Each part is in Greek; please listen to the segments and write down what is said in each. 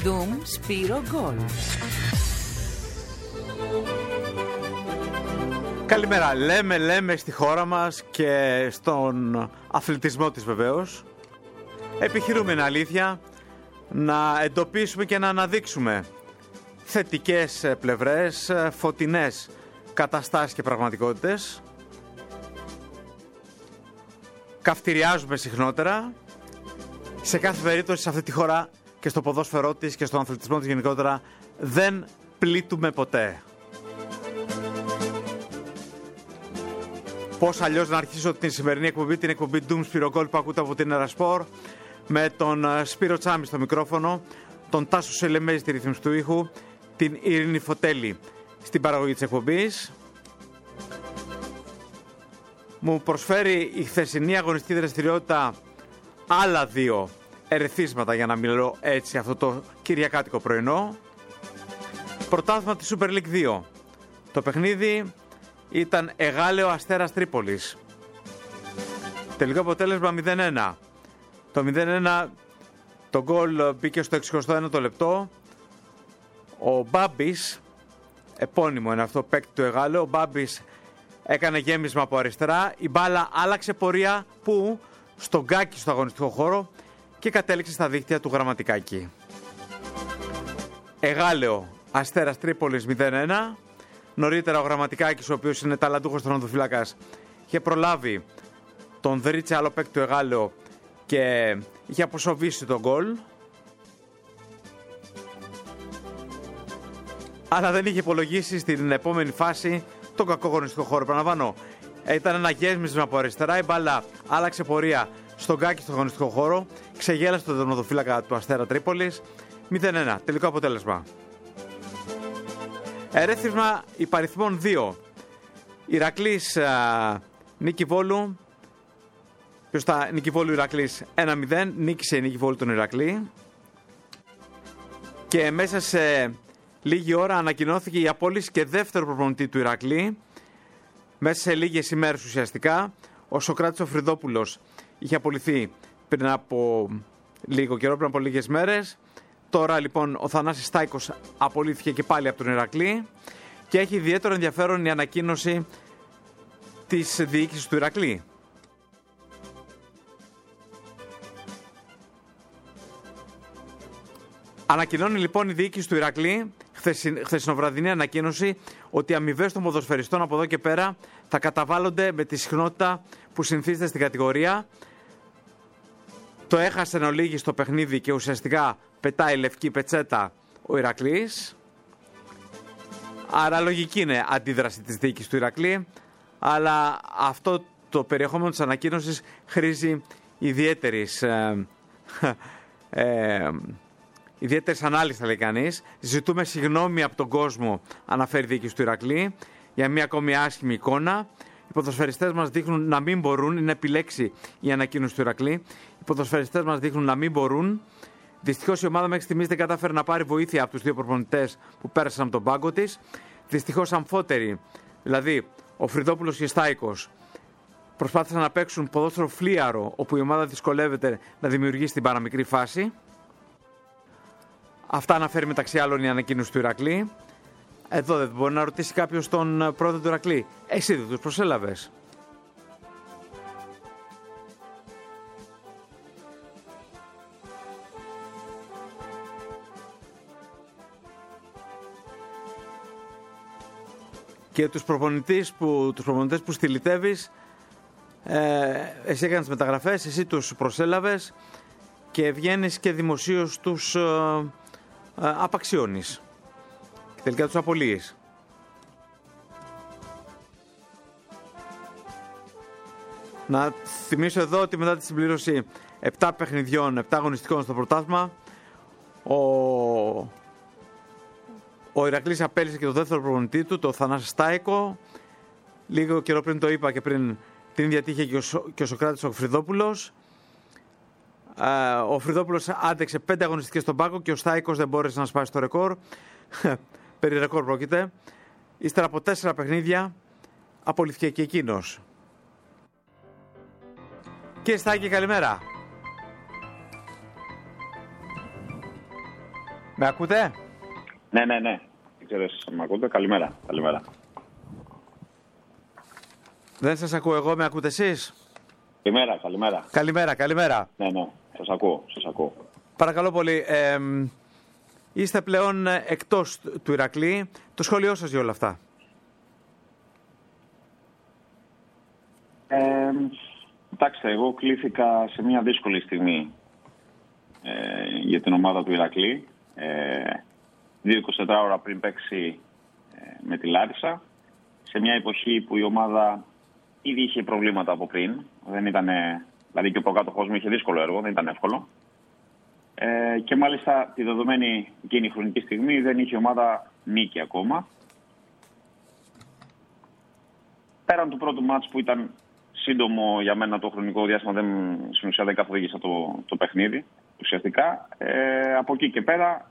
Ντουμ Σπύρο γκολ. Καλημέρα. Λέμε στη χώρα μας και στον αθλητισμό της βεβαίως. Επιχειρούμε, είναι αλήθεια, να εντοπίσουμε και να αναδείξουμε θετικές πλευρές, φωτεινές καταστάσεις και πραγματικότητες. Καυτηριάζουμε συχνότερα. Σε κάθε περίπτωση σε αυτή τη χώρα και στο ποδόσφαιρό της και στον αθλητισμό της γενικότερα δεν πλήττουμε ποτέ. Πώς αλλιώς να αρχίσω την σημερινή εκπομπή, την εκπομπή Ντουμ Σπύρο γκολ που ακούτε από την Ερασπορ, με τον Σπύρο Τσάμι στο μικρόφωνο, τον Τάσο Σελεμέζη στη ρύθμιση του ήχου, την Ειρήνη Φωτέλη στην παραγωγή της εκπομπής. Μου προσφέρει η χθεσινή αγωνιστική δραστηριότητα άλλα δύο ερεθίσματα, για να μιλώ έτσι, αυτό το κυριακάτικο πρωινό. Πρωτάθλημα της Super League 2. Το παιχνίδι ήταν Εγάλεο Αστέρας Τρίπολης. Τελικό αποτέλεσμα 0-1. Το 0-1, το γκολ μπήκε στο 61ο λεπτό. Ο Μπάμπης, επώνυμο είναι αυτό, παίκτη του Εγάλεο, ο Μπάμπης έκανε γέμισμα από αριστερά. Η μπάλα άλλαξε πορεία που στον Γκάκι στο αγωνιστικό χώρο και κατέληξε στα δίχτυα του Γραμματικάκη. Εγάλεο Αστέρας Τρίπολης 0-1. Νωρίτερα ο Γραμματικάκης, ο οποίος είναι ταλαντούχος τερματοφύλακας, είχε προλάβει τον Δρίτσε, άλλο παίκτη του Εγάλεο, και είχε αποσοβήσει τον γκολ. Αλλά δεν είχε υπολογίσει στην επόμενη φάση τον κακό αγωνιστικό χώρο. Επαναλαμβάνω, ήταν ένα γέμισμα από αριστερά, η μπάλα άλλαξε πορεία στον Γκάκι στο αγωνιστικό χώρο, ξεγέλασε τον τερματοφύλακα του Αστέρα Τρίπολης. 0-1, τελικό αποτέλεσμα. Ερέθισμα υπαριθμών 2. Ηρακλής Νίκη Βόλου. Σωστά, Νίκη Βόλου Ηρακλής 1-0. Νίκησε η Νίκη Βόλου τον Ηρακλή. Και μέσα σε λίγη ώρα ανακοινώθηκε η απόλυση και δεύτερο προπονητή του Ηρακλή. Μέσα σε λίγες ημέρες ουσιαστικά. Ο Σοκράτης ο Φρυδόπουλος είχε απολυθεί πριν από λίγο καιρό, πριν από λίγες μέρες. Τώρα λοιπόν ο Θανάσης Στάικος απολύθηκε και πάλι από τον Ηρακλή και έχει ιδιαίτερο ενδιαφέρον η ανακοίνωση της διοίκησης του Ηρακλή. Ανακοινώνει λοιπόν η διοίκηση του Ηρακλή χθεσινοβραδινή ανακοίνωση ότι οι αμοιβές των ποδοσφαιριστών από εδώ και πέρα θα καταβάλλονται με τη συχνότητα που συνηθίζεται στην κατηγορία. Το έχασε εν ολίγη στο παιχνίδι και ουσιαστικά πετάει λευκή πετσέτα ο Ηρακλής. Άρα λογική είναι αντίδραση της διοίκησης του Ηρακλή, αλλά αυτό το περιεχόμενο της ανακοίνωσης χρήζει ιδιαίτερης ανάλυσης, θα λέει κανείς. Ζητούμε συγγνώμη από τον κόσμο, αναφέρει η διοίκηση του Ηρακλή, για μια ακόμη άσχημη εικόνα. Οι ποδοσφαιριστές μας δείχνουν να μην μπορούν, είναι επιλέξει η ανακοίνωση του Ηρακλή. Οι ποδοσφαιριστές μας δείχνουν να μην μπορούν. Δυστυχώς η ομάδα μέχρι στιγμής δεν κατάφερε να πάρει βοήθεια από τους δύο προπονητές που πέρασαν από τον πάγκο της. Δυστυχώς αμφότεροι, δηλαδή ο Φρυδόπουλος και ο Στάικος, προσπάθησαν να παίξουν ποδόσφαιρο φλίαρο, όπου η ομάδα δυσκολεύεται να δημιουργήσει την παραμικρή φάση. Αυτά αναφέρει μεταξύ άλλων η ανακοίνωση του Ηρακλή. Εδώ δεν μπορεί να ρωτήσει κάποιος τον πρόεδρο του Ηρακλή: εσύ δεν τους προσέλαβες? Και τους προπονητές που στυλιτεύεις, εσύ έκανες μεταγραφές, εσύ τους προσέλαβες και βγαίνεις και δημοσίως τους απαξιώνεις και τελικά τους απολύεις. Να θυμίσω εδώ ότι μετά τη συμπλήρωση 7 παιχνιδιών, 7 αγωνιστικών στο πρωτάθλημα, ο Ηρακλής απέλυσε και το δεύτερο προπονητή του, το Θανάση Στάικο. Λίγο καιρό πριν το είπα και πριν την ίδια τύχη και ο Σοκράτης ο Φρυδόπουλος. Ο Φρυδόπουλος άντεξε 5 αγωνιστικές στον πάγκο και ο Στάικος δεν μπόρεσε να σπάσει το ρεκόρ. Περί ρεκόρ πρόκειται. Ύστερα από 4 παιχνίδια απολύθηκε και εκείνος. Κύριε Στάκη, καλημέρα. Με ακούτε? Ναι. Δεν ξέρω εσείς με ακούτε. Καλημέρα. Δεν σας ακούω εγώ, με ακούτε εσείς? Καλημέρα. Ναι, σας ακούω. Παρακαλώ πολύ, είστε πλέον εκτός του Ηρακλή. Το σχόλιο σας για όλα αυτά? Κοιτάξτε, εγώ κλήθηκα σε μια δύσκολη στιγμή για την ομάδα του Ηρακλή. 2-24 ώρα πριν παίξει με τη Λάρισα, σε μια εποχή που η ομάδα ήδη είχε προβλήματα από πριν. Δεν ήταν, δηλαδή και ο προκάτοχός μου είχε δύσκολο έργο, δεν ήταν εύκολο. Και μάλιστα τη δεδομένη εκείνη χρονική στιγμή δεν είχε ομάδα νίκη ακόμα. Πέραν του πρώτου μάτς που ήταν σύντομο για μένα, το χρονικό διάστημα στην ουσία δεν καθοδήγησα το παιχνίδι ουσιαστικά. Από εκεί και πέρα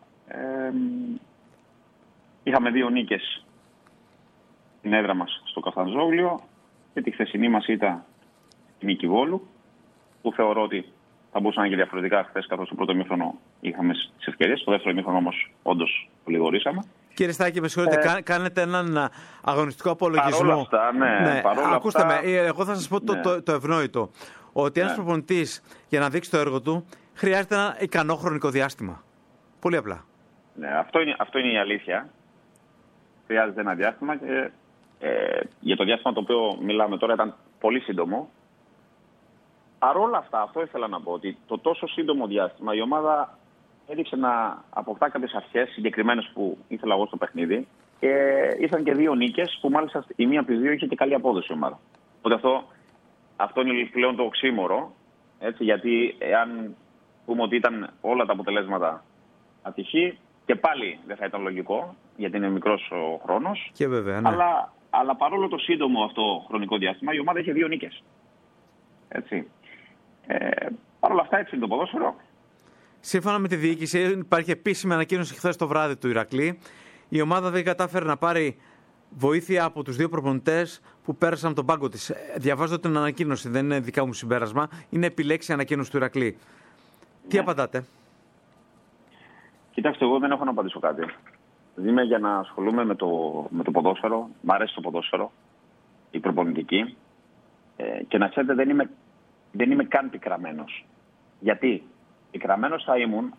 είχαμε 2 νίκες στην έδρα μας στο Καφτανζόγλιο και τη χθεσινή μας ήταν η νίκη Βόλου, που θεωρώ ότι θα μπορούσε να είναι και διαφορετικά χθες, καθώς στο πρώτο ημίχρονο είχαμε τις ευκαιρίες. Στο δεύτερο ημίχρονο όμως όντως λιγορήσαμε. Κύριε Στάκη, με συγχωρείτε, κάνετε έναν αγωνιστικό απολογισμό. Παρόλα αυτά, ναι. Ακούστε με, εγώ θα σας πω το ευνόητο. Ότι ένας προπονητής για να δείξει το έργο του χρειάζεται ένα ικανό χρονικό διάστημα. Πολύ απλά. Ναι, αυτό είναι η αλήθεια. Χρειάζεται ένα διάστημα και για το διάστημα το οποίο μιλάμε τώρα ήταν πολύ σύντομο. Παρόλα αυτά, αυτό ήθελα να πω, ότι το τόσο σύντομο διάστημα η ομάδα έδειξε να αποκτά κάποιες αρχές συγκεκριμένες που ήθελα εγώ στο παιχνίδι και ήρθαν και 2 νίκες που μάλιστα η μία από τις 2 είχε και καλή απόδοση η ομάδα. Οπότε αυτό είναι πλέον το οξύμορο, έτσι, γιατί εάν πούμε ότι ήταν όλα τα αποτελέσματα ατυχή, και πάλι δεν θα ήταν λογικό, γιατί είναι μικρός ο χρόνος. Και βέβαια, ναι. Αλλά παρόλο το σύντομο αυτό χρονικό διάστημα, η ομάδα είχε 2 νίκες. Έτσι. Παρ' όλα αυτά, έτσι είναι το ποδόσφαιρο. Σύμφωνα με τη διοίκηση, υπάρχει επίσημη ανακοίνωση χθες το βράδυ του Ηρακλή. Η ομάδα δεν κατάφερε να πάρει βοήθεια από τους 2 προπονητές που πέρασαν από τον πάγκο της. Διαβάζω την ανακοίνωση, δεν είναι δικά μου συμπέρασμα. Είναι επιλέξει η ανακοίνωση του Ηρακλή. Ναι. Τι απαντάτε? Κοιτάξτε, εγώ δεν έχω να απαντήσω κάτι. Είμαι για να ασχολούμαι με το ποδόσφαιρο. Μ' αρέσει το ποδόσφαιρο, η προπονητική. Και να ξέρετε, δεν είμαι καν πικραμένος. Γιατί πικραμένος θα ήμουν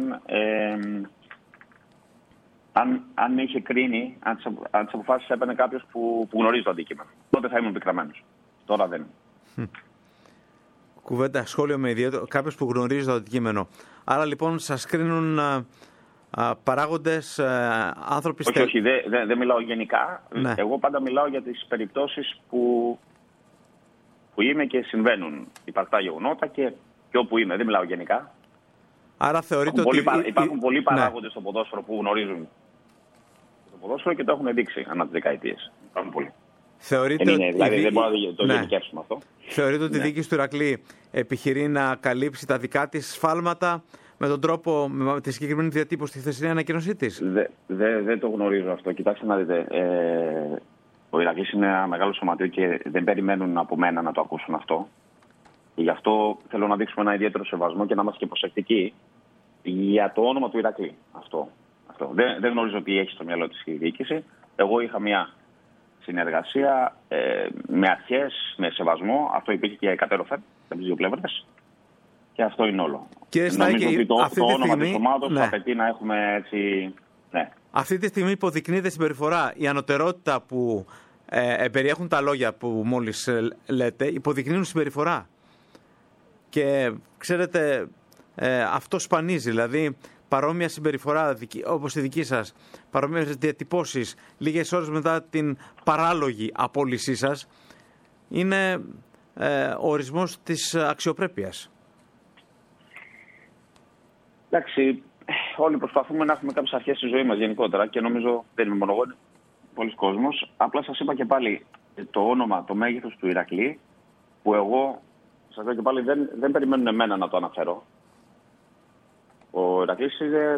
αν είχε κρίνει, αν τις αποφάσεις έπαιρνε κάποιος που γνωρίζει το αντικείμενο. Τότε θα ήμουν πικραμένος. Τώρα δεν. Κουβέντα, σχόλιο με ιδιαίτερο. Κάποιος που γνωρίζει το αντικείμενο. Άρα λοιπόν σας κρίνουν παράγοντες, άνθρωποι... Όχι, δεν μιλάω γενικά. Ναι. Εγώ πάντα μιλάω για τις περιπτώσεις που είμαι και συμβαίνουν υπαρκτά γεγονότα και όπου είμαι. Δεν μιλάω γενικά. Άρα θεωρείτε υπάρχουν πολλοί παράγοντες στο ποδόσφαιρο που γνωρίζουν το ποδόσφαιρο και το έχουν δείξει ανά τις δεκαετίες. Υπάρχουν πολλοί. Θεωρείτε ότι δηλαδή δεν μπορούμε να το γενικεύσουμε αυτό. Θεωρείτε ότι η διοίκηση του Ηρακλή επιχειρεί να καλύψει τα δικά της σφάλματα με τον τρόπο, με τη συγκεκριμένη διατύπωση στη χθεσινή ανακοίνωσή της? Δεν το γνωρίζω αυτό. Κοιτάξτε να δείτε. Ο Ηρακλής είναι ένα μεγάλο σωματείο και δεν περιμένουν από μένα να το ακούσουν αυτό. Και γι' αυτό θέλω να δείξουμε ένα ιδιαίτερο σεβασμό και να είμαστε και προσεκτικοί για το όνομα του Ηρακλή. Αυτό. Δεν γνωρίζω τι έχει στο μυαλό της η διοίκηση. Εγώ είχα μια συνεργασία με αρχές, με σεβασμό. Αυτό υπήρχε και κατέρωθεν από τις 2 πλευρές. Και αυτό είναι όλο. Νομίζω ότι το όνομα της ομάδας θα απαιτεί να έχουμε έτσι... Ναι. Αυτή τη στιγμή υποδεικνύεται συμπεριφορά. Η ανωτερότητα που περιέχουν τα λόγια που μόλις λέτε, υποδεικνύουν συμπεριφορά. Και ξέρετε, αυτό σπανίζει. Δηλαδή, παρόμοια συμπεριφορά όπως η δική σας, παρόμοιες διατυπώσεις λίγες ώρες μετά την παράλογη απόλυσή σας, είναι ο ορισμός της αξιοπρέπειας. Εντάξει, όλοι προσπαθούμε να έχουμε κάποιες αρχές στη ζωή μας γενικότερα και νομίζω δεν είμαι μόνο εγώ, πολλοί κόσμος. Απλά σας είπα και πάλι το όνομα, το μέγεθος του Ηρακλή, που εγώ σας λέω και πάλι δεν περιμένουν εμένα να το αναφέρω. Ο Ηρακλής είναι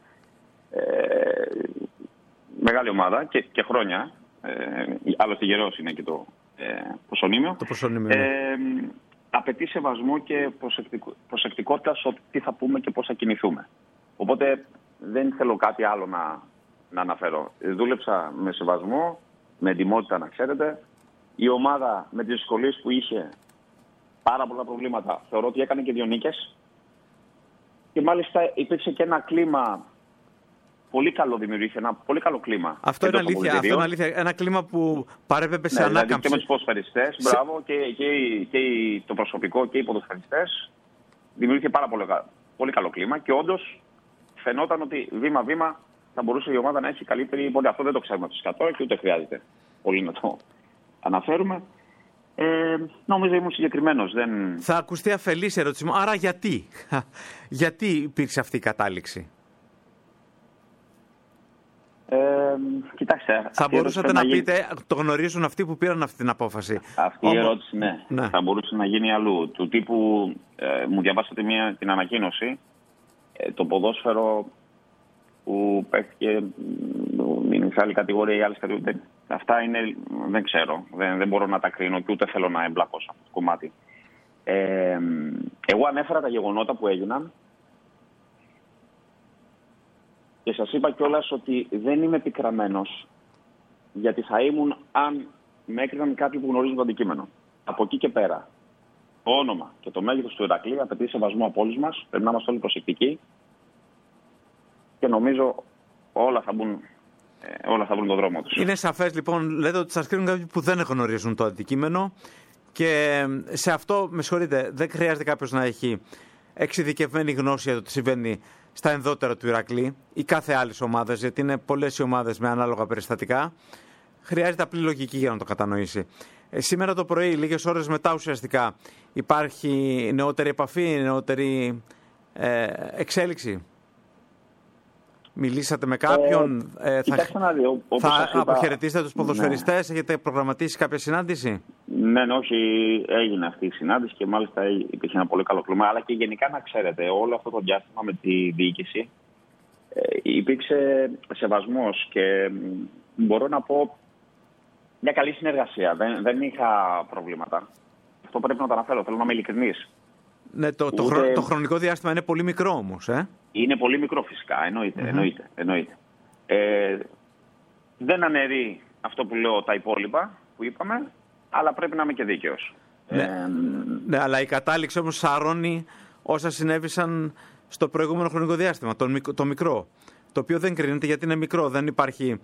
μεγάλη ομάδα και χρόνια. Άλλωστε γερός είναι και το προσωνύμιο. Το προσωνύμιο. Απαιτεί σεβασμό και προσεκτικότητα στο τι θα πούμε και πώς θα κινηθούμε. Οπότε δεν θέλω κάτι άλλο να αναφέρω. Δούλεψα με σεβασμό, με ετοιμότητα να ξέρετε. Η ομάδα με τις δυσκολίες που είχε, πάρα πολλά προβλήματα, θεωρώ ότι έκανε και 2 νίκες. Και μάλιστα υπήρξε και ένα κλίμα πολύ καλό, δημιουργήθηκε ένα πολύ καλό κλίμα. Αυτό είναι αλήθεια. Ένα κλίμα που παρέπεμπε σε ανάκαμψη. Δηλαδή και με τους ποδοσφαιριστές, μπράβο, και το προσωπικό και οι ποδοσφαιριστές. Δημιουργήθηκε πολύ καλό κλίμα και όντως φαινόταν ότι βήμα-βήμα θα μπορούσε η ομάδα να έχει καλύτερη πορεία. Αυτό δεν το ξέρουμε από τις 100 και ούτε χρειάζεται πολύ να το αναφέρουμε. Νομίζω ήμουν συγκεκριμένος. Θα ακουστεί αφελής ερώτηση μου. Άρα γιατί υπήρξε αυτή η κατάληξη? Κοιτάξτε, θα μπορούσατε να πείτε, το γνωρίζουν αυτοί που πήραν αυτή την απόφαση. Αυτή η ερώτηση, ναι. Θα μπορούσε να γίνει αλλού. Του τύπου, μου διαβάσατε την ανακοίνωση, το ποδόσφαιρο που παίχτηκε, είναι σε άλλη κατηγορία ή άλλες κατηγορίες. Αυτά είναι, δεν ξέρω, δεν μπορώ να τα κρίνω και ούτε θέλω να εμπλακώ σε αυτό το κομμάτι. Εγώ ανέφερα τα γεγονότα που έγιναν και σας είπα κιόλας ότι δεν είμαι πικραμένος, γιατί θα ήμουν αν με έκριναν κάποιοι που γνωρίζουν το αντικείμενο. Από εκεί και πέρα, το όνομα και το μέγεθος του Ηρακλή απαιτεί σεβασμό από όλους μας, πρέπει να είμαστε όλοι προσεκτικοί και νομίζω όλα θα βρουν τον δρόμο τους. Είναι σαφές λοιπόν, λέτε ότι σας κρίνουν κάποιοι που δεν γνωρίζουν το αντικείμενο και σε αυτό, με συγχωρείτε, δεν χρειάζεται κάποιος να έχει εξειδικευμένη γνώση για το τι συμβαίνει στα ενδότερα του Ηρακλή ή κάθε άλλη ομάδα, γιατί είναι πολλές οι ομάδες με ανάλογα περιστατικά. Χρειάζεται απλή λογική για να το κατανοήσει. Σήμερα το πρωί, λίγες ώρες μετά ουσιαστικά, υπάρχει νεότερη επαφή, νεότερη εξέλιξη? Μιλήσατε με κάποιον? Θα αποχαιρετήσετε τους ποδοσφαιριστές? Ναι. Έχετε προγραμματίσει κάποια συνάντηση? Ναι, όχι, έγινε αυτή η συνάντηση και μάλιστα υπήρχε ένα πολύ καλό κλίμα. Αλλά και γενικά να ξέρετε, όλο αυτό το διάστημα με τη διοίκηση υπήρξε σεβασμός και μπορώ να πω μια καλή συνεργασία. Δεν είχα προβλήματα. Αυτό πρέπει να το αναφέρω, θέλω να είμαι ειλικρινής. Ναι, το χρονικό διάστημα είναι πολύ μικρό όμως, Είναι πολύ μικρό φυσικά, εννοείται. Δεν αναιρεί αυτό που λέω τα υπόλοιπα που είπαμε, αλλά πρέπει να είμαι και δίκαιος. Ναι, αλλά η κατάληξη όμως σαρώνει όσα συνέβησαν στο προηγούμενο χρονικό διάστημα, το μικρό. Το οποίο δεν κρίνεται γιατί είναι μικρό, δεν υπάρχει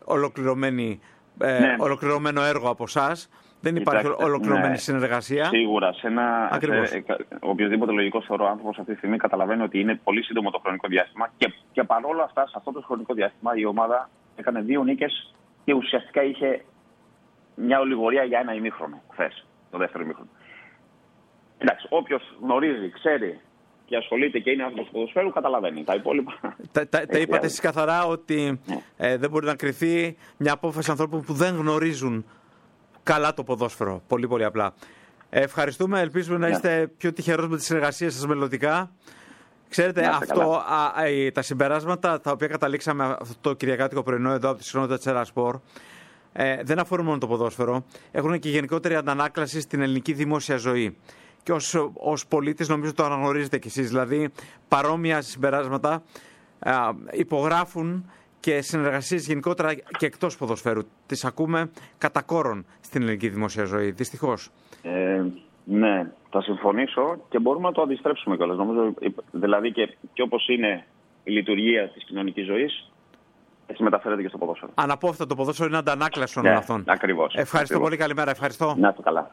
ολοκληρωμένο έργο από εσάς. Δεν υπάρχει ολοκληρωμένη συνεργασία. Σίγουρα. Οποιοδήποτε λογικό θεωρώ άνθρωπος αυτή τη στιγμή καταλαβαίνει ότι είναι πολύ σύντομο το χρονικό διάστημα και παρόλα αυτά, σε αυτό το χρονικό διάστημα η ομάδα έκανε 2 νίκες και ουσιαστικά είχε μια ολιγορία για ένα ημίχρονο χθες, το δεύτερο ημίχρονο. Εντάξει, όποιος γνωρίζει, ξέρει και ασχολείται και είναι άνθρωπος του ποδοσφαίρου, καταλαβαίνει. Τα υπόλοιπα. Τα είπατε εσείς καθαρά ότι δεν μπορεί να κριθεί μια απόφαση ανθρώπων που δεν γνωρίζουν καλά το ποδόσφαιρο. Πολύ πολύ απλά. Ευχαριστούμε. Ελπίζουμε να είστε πιο τυχερός με τις συνεργασίες σας μελλοντικά. Ξέρετε, τα συμπεράσματα τα οποία καταλήξαμε αυτό το κυριακάτικο πρωινό εδώ από τη συχνότητα της Ελασπορ δεν αφορούν μόνο το ποδόσφαιρο. Έχουν και γενικότερη αντανάκλαση στην ελληνική δημόσια ζωή. Και ως πολίτης νομίζω το αναγνωρίζετε κι εσείς. Δηλαδή παρόμοια συμπεράσματα υπογράφουν και συνεργασίες γενικότερα και εκτός ποδοσφαίρου. Τις ακούμε κατά κόρον στην ελληνική δημόσια ζωή, δυστυχώς. Ναι, θα συμφωνήσω και μπορούμε να το αντιστρέψουμε κιόλας. Νομίζω, δηλαδή και όπως είναι η λειτουργία της κοινωνικής ζωής, έτσι μεταφέρεται και στο ποδόσφαιρο. Αναπόφευκτα το ποδόσφαιρο είναι αντανάκλαση όλων αυτών. Ακριβώς. Ευχαριστώ πολύ, καλημέρα. Ευχαριστώ. Να είστε καλά.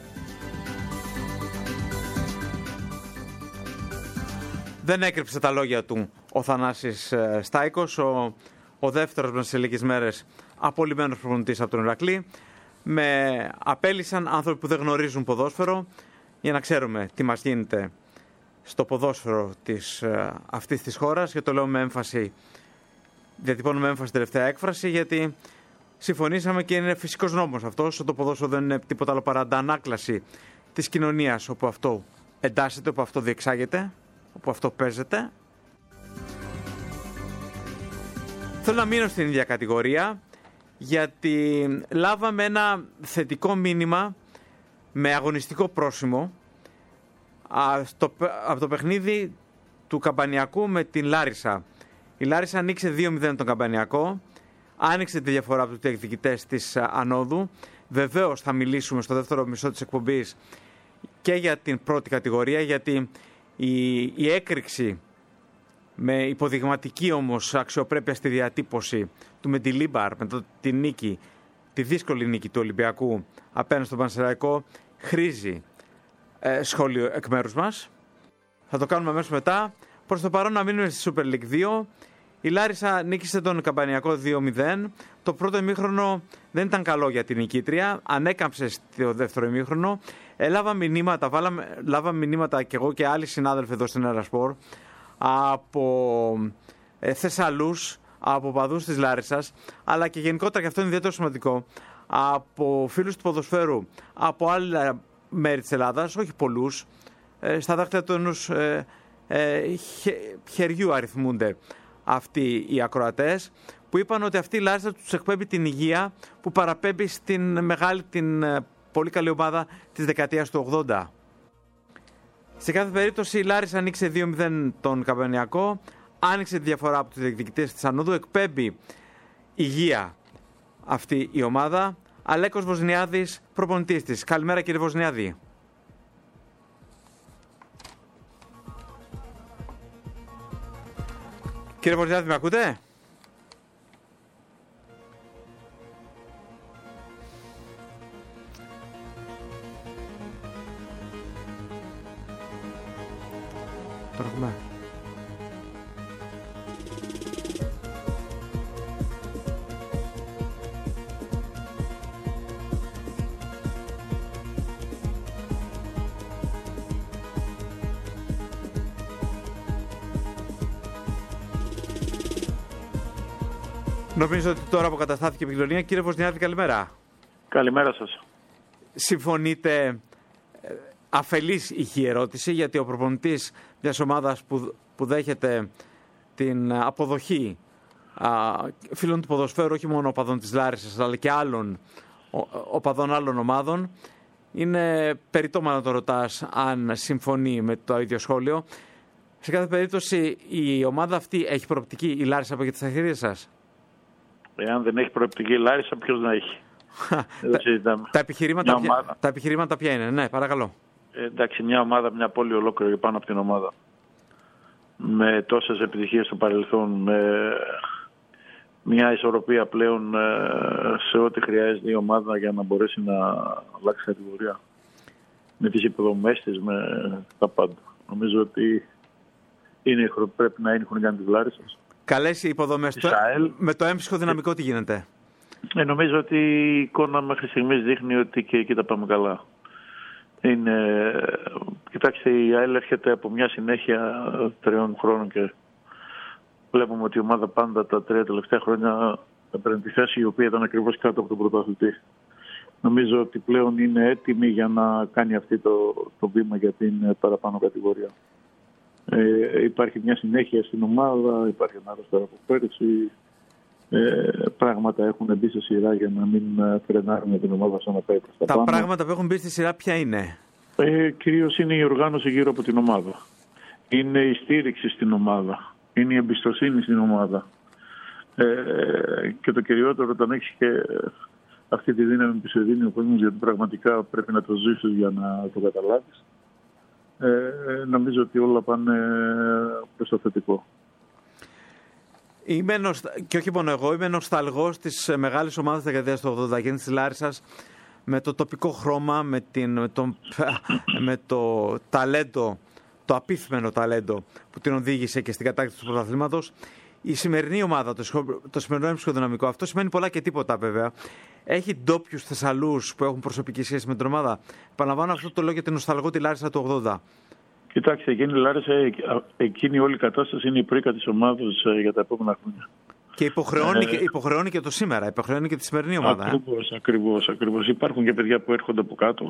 Δεν έκρυψε τα λόγια του ο Θανάσης Στάικος, ο δεύτερος μας σε λίγες μέρες απολυμμένος προπονητής από τον Ηρακλή. Με απέλυσαν άνθρωποι που δεν γνωρίζουν ποδόσφαιρο για να ξέρουμε τι μας γίνεται στο ποδόσφαιρο αυτής της χώρας, και το λέω με έμφαση, διατυπώνω με έμφαση τελευταία έκφραση, γιατί συμφωνήσαμε και είναι φυσικός νόμος αυτός. Το ποδόσφαιρο δεν είναι τίποτα άλλο παρά αντανάκλαση της κοινωνίας όπου αυτό εντάσσεται, όπου αυτό διεξάγεται, όπου αυτό παίζεται. Θέλω να μείνω στην ίδια κατηγορία, γιατί λάβαμε ένα θετικό μήνυμα με αγωνιστικό πρόσημο από το παιχνίδι του Καμπανιακού με την Λάρισα. Η Λάρισα ανοίξε 2-0 τον Καμπανιακό. Άνοιξε τη διαφορά από τους διεκδικητές της ανόδου. Βεβαίως θα μιλήσουμε στο δεύτερο μισό της εκπομπής και για την πρώτη κατηγορία, γιατί η έκρηξη με υποδειγματική όμως αξιοπρέπεια στη διατύπωση του Μεντιλίμπαρ μετά τη νίκη, τη δύσκολη νίκη του Ολυμπιακού απέναντι στον Πανσεραϊκό, χρήζει σχόλιο εκ μέρους μας. Θα το κάνουμε αμέσως μετά. Προς το παρόν να μείνουμε στη Super League 2. Η Λάρισα νίκησε τον Καμπανιακό 2-0. Το πρώτο ημίχρονο δεν ήταν καλό για την νικήτρια. Ανέκαμψε στο δεύτερο ημίχρονο. Λάβαμε μηνύματα κι εγώ και άλλοι συνάδελφοι εδώ στην Ερασπορ από Θεσσαλούς, από παδούς της Λάρισσας, αλλά και γενικότερα, και αυτό είναι ιδιαίτερο σημαντικό, από φίλους του ποδοσφαίρου από άλλα μέρη της Ελλάδας, όχι πολλούς, στα δάχτυλα του ενός χεριού αριθμούνται αυτοί οι ακροατές, που είπαν ότι αυτή η Λάρισα τους εκπέμπει την υγεία που παραπέμπει στην μεγάλη, την πολύ καλή ομάδα της δεκαετίας του 80. Σε κάθε περίπτωση η Λάρισα ανοίξε 2-0 τον Καμπανιακό, άνοιξε τη διαφορά από τους διεκδικητές της ανόδου, εκπέμπει υγεία αυτή η ομάδα. Αλέκος Βοσνιάδης, προπονητής της. Καλημέρα κύριε Βοσνιάδη. Κύριε Βοσνιάδη, με ακούτε? Τώρα έχουμε. Νομίζω ότι τώρα αποκαταστάθηκε η επικοινωνία. Κύριε Βοσνιάδη, καλημέρα. Καλημέρα σας. Συμφωνείτε, αφελής είχε η ερώτηση, γιατί ο προπονητής μιας ομάδας που δέχεται την αποδοχή φίλων του ποδοσφαίρου, όχι μόνο οπαδών της Λάρισσας, αλλά και άλλων οπαδών άλλων ομάδων, είναι περιττό να το ρωτάς αν συμφωνεί με το ίδιο σχόλιο. Σε κάθε περίπτωση η ομάδα αυτή έχει προοπτική, η Λάρισσα, από τα χέρια σας? Εάν δεν έχει προοπτική η Λάρισσα, ποιος να έχει? Τα επιχειρήματα ποια είναι? Ναι, παρακαλώ. Εντάξει, μια ομάδα, μια πόλη ολόκληρη πάνω από την ομάδα. Με τόσες επιτυχίες στο παρελθόν, με μια ισορροπία πλέον σε ό,τι χρειάζεται η ομάδα για να μπορέσει να αλλάξει κατηγορία. Με τις υποδομές της, με τα πάντα. Νομίζω ότι πρέπει να είναι η χρονιά της Λάρισσας. Καλές οι υποδομές. Με το έμψυχο δυναμικό τι γίνεται? Νομίζω ότι η εικόνα μέχρι στιγμής δείχνει ότι και εκεί τα πάμε καλά. Κοιτάξτε, η ΑΕΛ έρχεται από μια συνέχεια 3 χρόνων και βλέπουμε ότι η ομάδα πάντα τα 3 τελευταία χρόνια έπαιρνε τη θέση η οποία ήταν ακριβώς κάτω από τον πρωταθλητή. Νομίζω ότι πλέον είναι έτοιμη για να κάνει αυτή το βήμα για την παραπάνω κατηγορία. Υπάρχει μια συνέχεια στην ομάδα, υπάρχει ένα άλλο τώρα από πέρυσι. Πράγματα έχουν μπει στη σειρά για να μην φρενάρουμε την ομάδα σαν να πάει προς τα πάνω. Τα πράγματα που έχουν μπει στη σειρά ποια είναι? Κυρίως είναι η οργάνωση γύρω από την ομάδα. Είναι η στήριξη στην ομάδα. Είναι η εμπιστοσύνη στην ομάδα. Και το κυριότερο, όταν έχεις και αυτή τη δύναμη που σου δίνει ο κόσμος, γιατί πραγματικά πρέπει να το ζήσεις για να το καταλάβεις. Νομίζω ότι όλα πάνε προς το θετικό. Και όχι μόνο εγώ, είμαι νοσταλγός της μεγάλης ομάδας της δεκαετίας του 80 και της Λάρισσας, με το τοπικό χρώμα, με το ταλέντο, το απίθμενο ταλέντο που την οδήγησε και στην κατάκτηση του πρωταθλήματος. Η σημερινή ομάδα, το σημερινό έμψυχο δυναμικό, αυτό σημαίνει πολλά και τίποτα βέβαια. Έχει ντόπιους Θεσσαλούς που έχουν προσωπική σχέση με την ομάδα. Επαναλαμβάνω, αυτό το λέω για την νοσταλγό τη Λάρισα του 80. Κοιτάξτε, εκείνη η Λάρισα, εκείνη όλη η κατάσταση είναι η πρίκα της ομάδας για τα επόμενα χρόνια. Και υποχρεώνει και το σήμερα, υποχρεώνει και τη σημερινή ομάδα. Ακριβώς. Υπάρχουν και παιδιά που έρχονται από κάτω,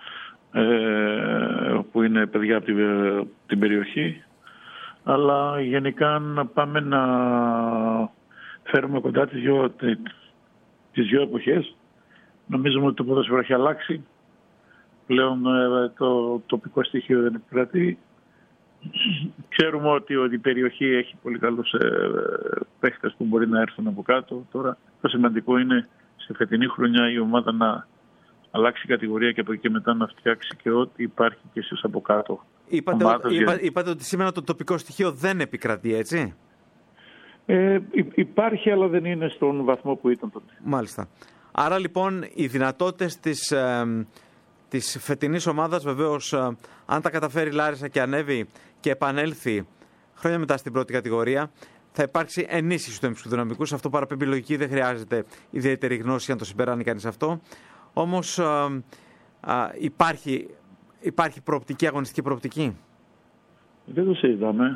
που είναι παιδιά από την περιοχή. Αλλά γενικά να πάμε να φέρουμε κοντά τις δύο εποχές. Νομίζουμε ότι το ποδόσφαιρο έχει αλλάξει. Πλέον το τοπικό στοιχείο δεν επικρατεί. Ξέρουμε ότι η περιοχή έχει πολύ καλούς παίχτες που μπορεί να έρθουν από κάτω. Τώρα το σημαντικό είναι σε φετινή χρονιά η ομάδα να αλλάξει κατηγορία και από εκεί μετά να φτιάξει και ό,τι υπάρχει και εσείς από κάτω. Είπατε ότι σήμερα το τοπικό στοιχείο δεν επικρατεί, έτσι? Υπάρχει, αλλά δεν είναι στον βαθμό που ήταν τότε. Μάλιστα. Άρα λοιπόν οι δυνατότητες της φετινής ομάδας, βεβαίως, αν τα καταφέρει η Λάρισα και ανέβει και επανέλθει χρόνια μετά στην πρώτη κατηγορία, θα υπάρξει ενίσχυση του εμψυχοδυναμικού. Αυτό παραπέμπει λογική, δεν χρειάζεται ιδιαίτερη γνώση αν το συμπεράνει κανείς αυτό. Όμως υπάρχει προοπτική, αγωνιστική προοπτική. Δεν το συζητάμε.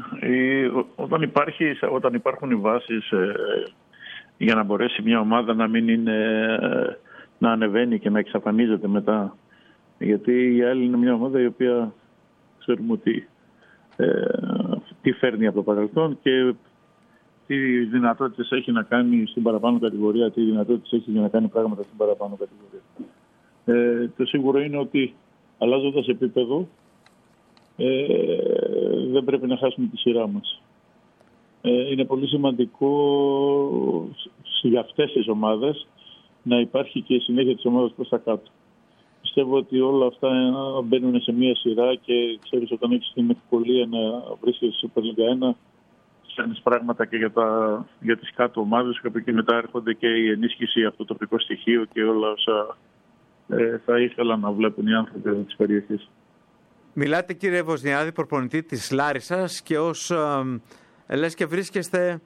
Όταν υπάρχουν οι βάσεις για να μπορέσει μια ομάδα να μην είναι, να ανεβαίνει και να εξαφανίζεται μετά. Γιατί η άλλη είναι μια ομάδα η οποία ξέρουμε ότι τι φέρνει από το παρελθόν και τι δυνατότητες έχει να κάνει στην παραπάνω κατηγορία, τι δυνατότητες έχει για να κάνει πράγματα στην παραπάνω κατηγορία. Το σίγουρο είναι ότι αλλάζοντας επίπεδο δεν πρέπει να χάσουμε τη σειρά μας. Είναι πολύ σημαντικό για αυτές τις ομάδες να υπάρχει και η συνέχεια της ομάδας προς τα κάτω. Πιστεύω ότι όλα αυτά μπαίνουν σε μία σειρά και ξέρεις, όταν έχεις την ευκολία να βρίσκεσαι στη Super League 1, κάνεις πράγματα και για τις κάτω ομάδες και από εκεί μετά έρχονται και η ενίσχυση από το τοπικό στοιχείο και όλα όσα θα ήθελα να βλέπουν οι άνθρωποι της περιοχής. Μιλάτε, κύριε Βοσνιάδη, προπονητή της Λάρισσας, και ως λες βρίσκεστε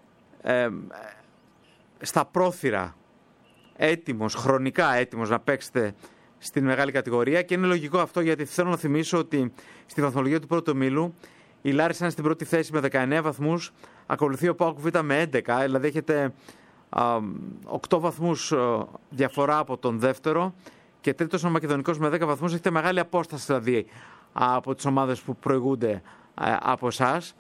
στα πρόθυρα, χρονικά έτοιμος να παίξετε στην μεγάλη κατηγορία, και είναι λογικό αυτό, γιατί θέλω να θυμίσω ότι στη βαθμολογία του πρώτου ομίλου η Λάρισα είναι στην πρώτη θέση με 19 βαθμούς, ακολουθεί ο ΠΑΟΚ Β με 11, δηλαδή έχετε 8 βαθμούς διαφορά από τον δεύτερο, και τρίτος ο Μακεδονικός με 10 βαθμούς. Έχετε μεγάλη απόσταση δηλαδή από τις ομάδες που προηγούνται από εσάς.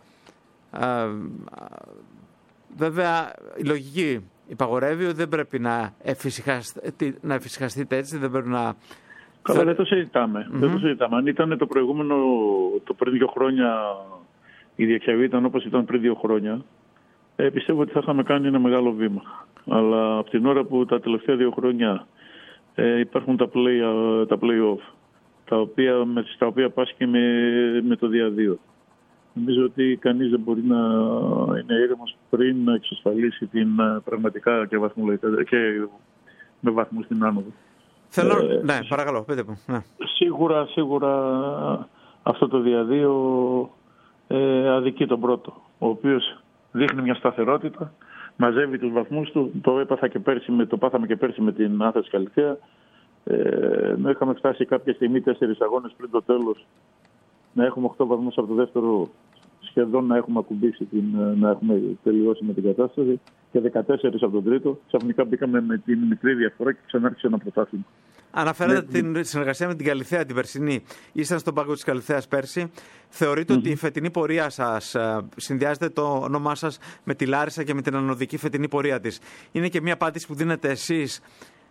Βέβαια η λογική υπαγορεύει ότι δεν πρέπει να εφησυχαστείτε έτσι, δεν πρέπει να... Καλά, δεν το συζητάμε. Δεν το συζητάμε. Αν ήταν το προηγούμενο, το πριν 2 χρόνια, η διεξαγωγή ήταν όπως ήταν πριν 2 χρόνια, πιστεύω ότι θα είχαμε κάνει ένα μεγάλο βήμα. Αλλά από την ώρα που τα τελευταία 2 χρόνια υπάρχουν τα play-off, στα οποία πας και με το διαδύο. Νομίζω ότι κανείς δεν μπορεί να είναι ήρεμος πριν να εξασφαλίσει την πραγματικά και βαθμολογικά και με βαθμούς στην άνοδο. Ναι, παρακαλώ, πείτε μου. Ναι. Σίγουρα αυτό το διαδύο αδικεί τον πρώτο, ο οποίος δείχνει μια σταθερότητα, μαζεύει τους βαθμούς του. Το πάθαμε και πέρσι με την Άθληση Καλυθέα. Είχαμε φτάσει κάποια στιγμή 4 αγώνες πριν το τέλος να έχουμε 8 βαθμούς από το δεύτερο, σχεδόν να έχουμε ακουμπήσει, να έχουμε τελειώσει με την κατάσταση, και 14 από τον τρίτο. Ξαφνικά μπήκαμε με την μικρή διαφορά και ξανά άρχισε ένα πρωτάθλημα. Αναφέρατε την συνεργασία με την Καλυθέα την περσινή. Ήσασταν στον πάγκο της Καλυθέας πέρσι. Θεωρείτε ότι η φετινή πορεία σας, συνδυάζεται το όνομά σας με τη Λάρισα και με την ανωδική φετινή πορεία της? Είναι και μια απάντηση που δίνετε εσείς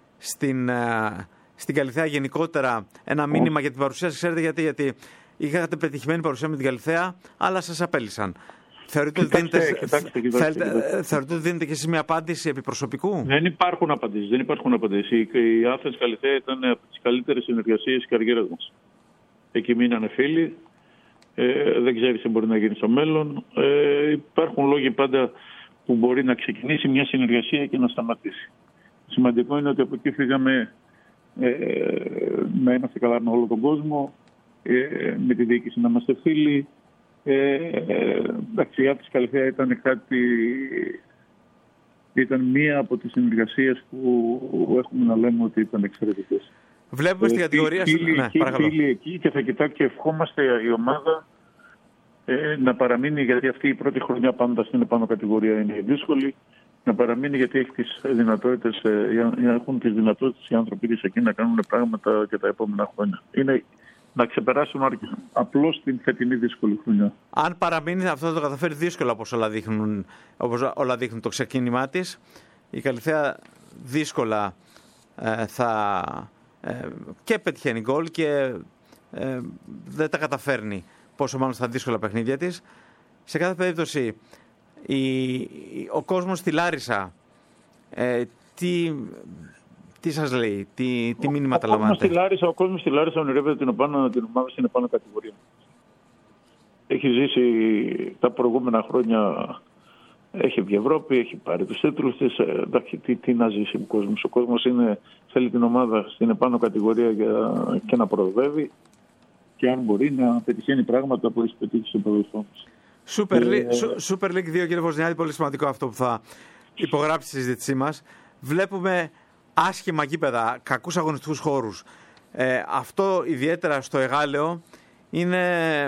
στην Καλυθέα γενικότερα, ένα μήνυμα για την παρουσία σας? Ξέρετε γιατί είχατε πετυχημένη παρουσία με την Καλυθέα, αλλά σας απέλυσαν. Θεωρείτε ότι δίνετε και εσείς μια απάντηση επί προσωπικού? Δεν υπάρχουν απαντήσεις. Η Άθληση Καλυθέα ήταν από τις καλύτερες συνεργασίες της καριέρας μας. Εκεί μείνανε φίλοι. Δεν ξέρεις τι μπορεί να γίνει στο μέλλον. Υπάρχουν λόγοι πάντα που μπορεί να ξεκινήσει μια συνεργασία και να σταματήσει. Σημαντικό είναι ότι από εκεί φύγαμε να είμαστε καλά με όλο τον κόσμο, με τη διοίκηση να είμαστε φίλοι. Η Άθληση Καλυθέα ήταν μία από τις συνεργασίες που έχουμε να λέμε ότι ήταν εξαιρετικές. Βλέπουμε στην κατηγορία φίλοι εκεί, και θα κοιτάξουμε και ευχόμαστε η ομάδα να παραμείνει, γιατί αυτή η πρώτη χρονιά πάντα στην επάνω κατηγορία είναι δύσκολη, να παραμείνει, γιατί έχει τις δυνατότητες, έχουν τις δυνατότητες οι άνθρωποι της εκεί να κάνουν πράγματα και τα επόμενα χρόνια. Είναι να ξεπεράσουν απλώς την φετινή δύσκολη χρονιά. Αν παραμείνει, αυτό θα το καταφέρει δύσκολα, όπως όλα δείχνουν το ξεκίνημά της. Η Καλυθέα δύσκολα θα και πετυχαίνει γκολ και δεν τα καταφέρνει πόσο μάλλον στα δύσκολα παιχνίδια της. Σε κάθε περίπτωση, ο κόσμος στη Λάρισα, τι σας λέει, τι μήνυματα λαμβάνετε? Ο κόσμος στη Λάρισα ονειρεύεται την ομάδα στην επάνω κατηγορία. Έχει ζήσει τα προηγούμενα χρόνια, έχει βγει Ευρώπη, έχει πάρει τους τίτλους της. Τι να ζήσει ο κόσμος? Ο κόσμος θέλει την ομάδα στην επάνω κατηγορία και να προοδεύει και αν μπορεί να πετυχαίνει πράγματα που έχει πετύχει στο παρελθόν. Super League 2, κύριε Βοσνιάδη, πολύ σημαντικό αυτό που θα υπογράψει στη συζήτησή μας. Βλέπουμε άσχημα γήπεδα, κακούς αγωνιστικούς χώρους. Αυτό ιδιαίτερα στο Εγάλεο είναι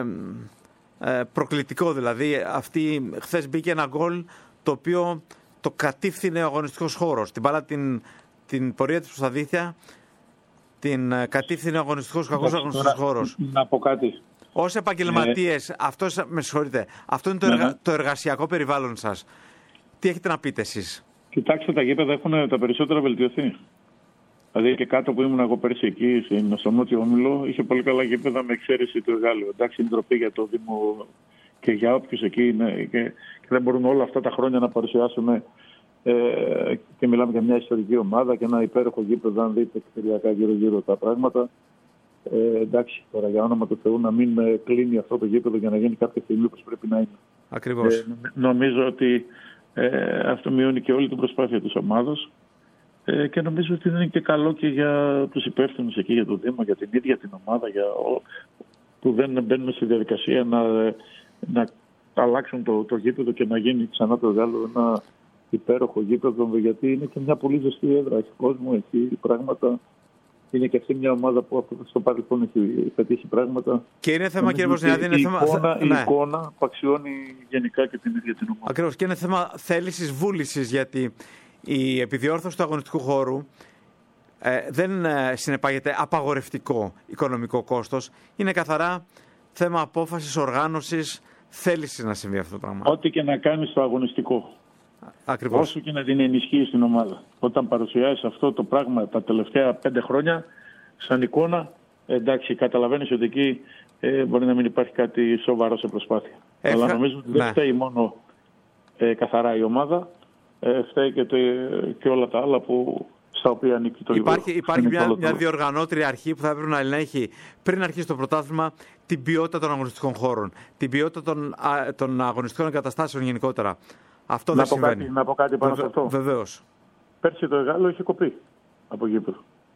προκλητικό. Δηλαδή, χθες μπήκε ένα γκολ το οποίο το κατήφθηνε ο αγωνιστικός χώρος. Την μπάλα την πορεία της προς τα δίχτυα την κατήφθηνε ο κακός αγωνιστικός χώρος. Να πω κάτι. Ως επαγγελματίες, με συγχωρείτε, αυτό είναι το εργασιακό περιβάλλον σας. Τι έχετε να πείτε εσείς? Κοιτάξτε, τα γήπεδα έχουν τα περισσότερα βελτιωθεί. Δηλαδή και κάτω που ήμουν εγώ πέρσι εκεί, στο Νότιο Όμιλο, είχε πολύ καλά γήπεδα με εξαίρεση του Εγάλεου. Εντάξει, είναι ντροπή για το Δήμο και για όποιους εκεί είναι και δεν μπορούν όλα αυτά τα χρόνια να παρουσιάσουν. Και μιλάμε για μια ιστορική ομάδα και ένα υπέροχο γήπεδο, αν δείτε εξωτεριακά γύρω-γύρω τα πράγματα. Εντάξει, τώρα για όνομα του Θεού να μην κλείνει αυτό το γήπεδο για να γίνει κάποια στιγμή όπως πρέπει να είναι. Ακριβώς. Νομίζω ότι αυτό μειώνει και όλη την προσπάθεια της ομάδας και νομίζω ότι είναι και καλό και για τους υπεύθυνους εκεί, για το Δήμο, για την ίδια την ομάδα, που δεν μπαίνουν στη διαδικασία να αλλάξουν το γήπεδο και να γίνει ξανά το Γάλλο ένα υπέροχο γήπεδο, γιατί είναι και μια πολύ ζεστή έδρα, έχει κόσμο, έχει πράγματα. Είναι και αυτή μια ομάδα που στο παρελθόν έχει πετύχει πράγματα. Και είναι θέμα, κύριε Βοσνιάδη, η εικόνα που αξιώνει γενικά και την ίδια την ομάδα. Ακριβώς. Και είναι θέμα θέλησης, βούλησης, γιατί η επιδιόρθωση του αγωνιστικού χώρου δεν συνεπάγεται απαγορευτικό οικονομικό κόστος. Είναι καθαρά θέμα απόφασης, οργάνωσης, θέλησης να συμβεί αυτό το πράγμα. Ό,τι και να κάνει στο αγωνιστικό. Ακριβώς. Όσο και να την ενισχύει στην ομάδα. Όταν παρουσιάζει αυτό το πράγμα τα τελευταία 5 χρόνια, σαν εικόνα, εντάξει, καταλαβαίνεις ότι εκεί μπορεί να μην υπάρχει κάτι σοβαρό σε προσπάθεια. Αλλά νομίζω ότι δεν φταίει μόνο καθαρά η ομάδα, φταίει και όλα τα άλλα στα οποία ανήκει το Υπάρχει μια διοργανώτρια αρχή που θα έπρεπε να ελέγχει πριν αρχίσει το πρωτάθλημα την ποιότητα των αγωνιστικών χώρων, την ποιότητα των αγωνιστικών εγκαταστάσεων γενικότερα. Αυτό δεν συμβαίνει. Να πω κάτι πάνω σε αυτό. Βεβαίως. Πέρσι το Εγάλεο είχε κοπεί από γήπεδο.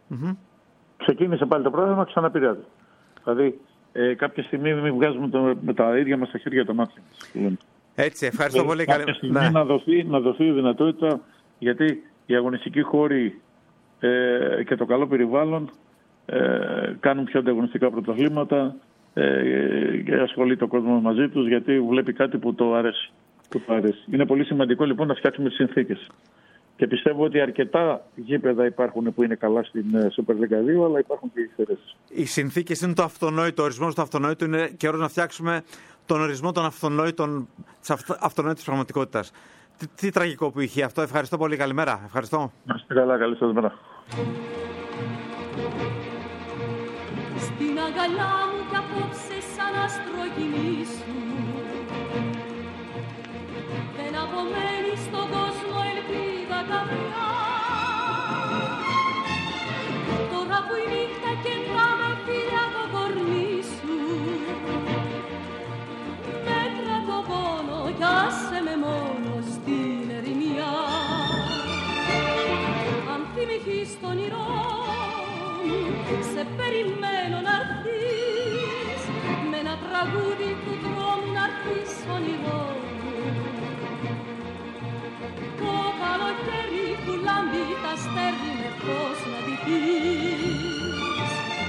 Ξεκίνησε πάλι το πρόγραμμα, ξαναπηρεάζει. Δηλαδή κάποια στιγμή μην βγάζουμε με τα ίδια μας τα χέρια τα μάτια μας. Έτσι, ευχαριστώ πολύ. Κάποια στιγμή να δοθεί η δυνατότητα, γιατί οι αγωνιστικοί χώροι και το καλό περιβάλλον κάνουν πιο ανταγωνιστικά πρωταθλήματα και ασχολείται ο κόσμος μαζί τους, γιατί βλέπει κάτι που το αρέσει. Είναι πολύ σημαντικό λοιπόν να φτιάξουμε τις συνθήκες. Και πιστεύω ότι αρκετά γήπεδα υπάρχουν που είναι καλά στην Super League 2, αλλά υπάρχουν και εξαιρέσεις. Οι συνθήκες είναι το αυτονόητο. Ο ορισμός του αυτονόητου είναι καιρός να φτιάξουμε τον ορισμό των αυτονόητης πραγματικότητας. Τι τραγικό που είχε αυτό. Ευχαριστώ πολύ. Καλημέρα. Ευχαριστώ. Να είστε καλά. Καλή σας μέρα. Στην αγκαλιά μου κι απόψε σαν αστρογυνήσου, δεν απομένει στον κόσμο ελπίδα καμιά. Τώρα που η νύχτα κεντράμε φίλια το κορμί σου, μέτρα το πόνο κι άσε με μόνο στην ερημιά. Αν θυμηθείς το όνειρό μου, σε περιμένω να'ρθείς, με ένα τραγούδι του δρόμου να'ρθείς όνειρό μου. Το καλοκαίρι που λάμπει τα στέρνει με φως να ντυθείς,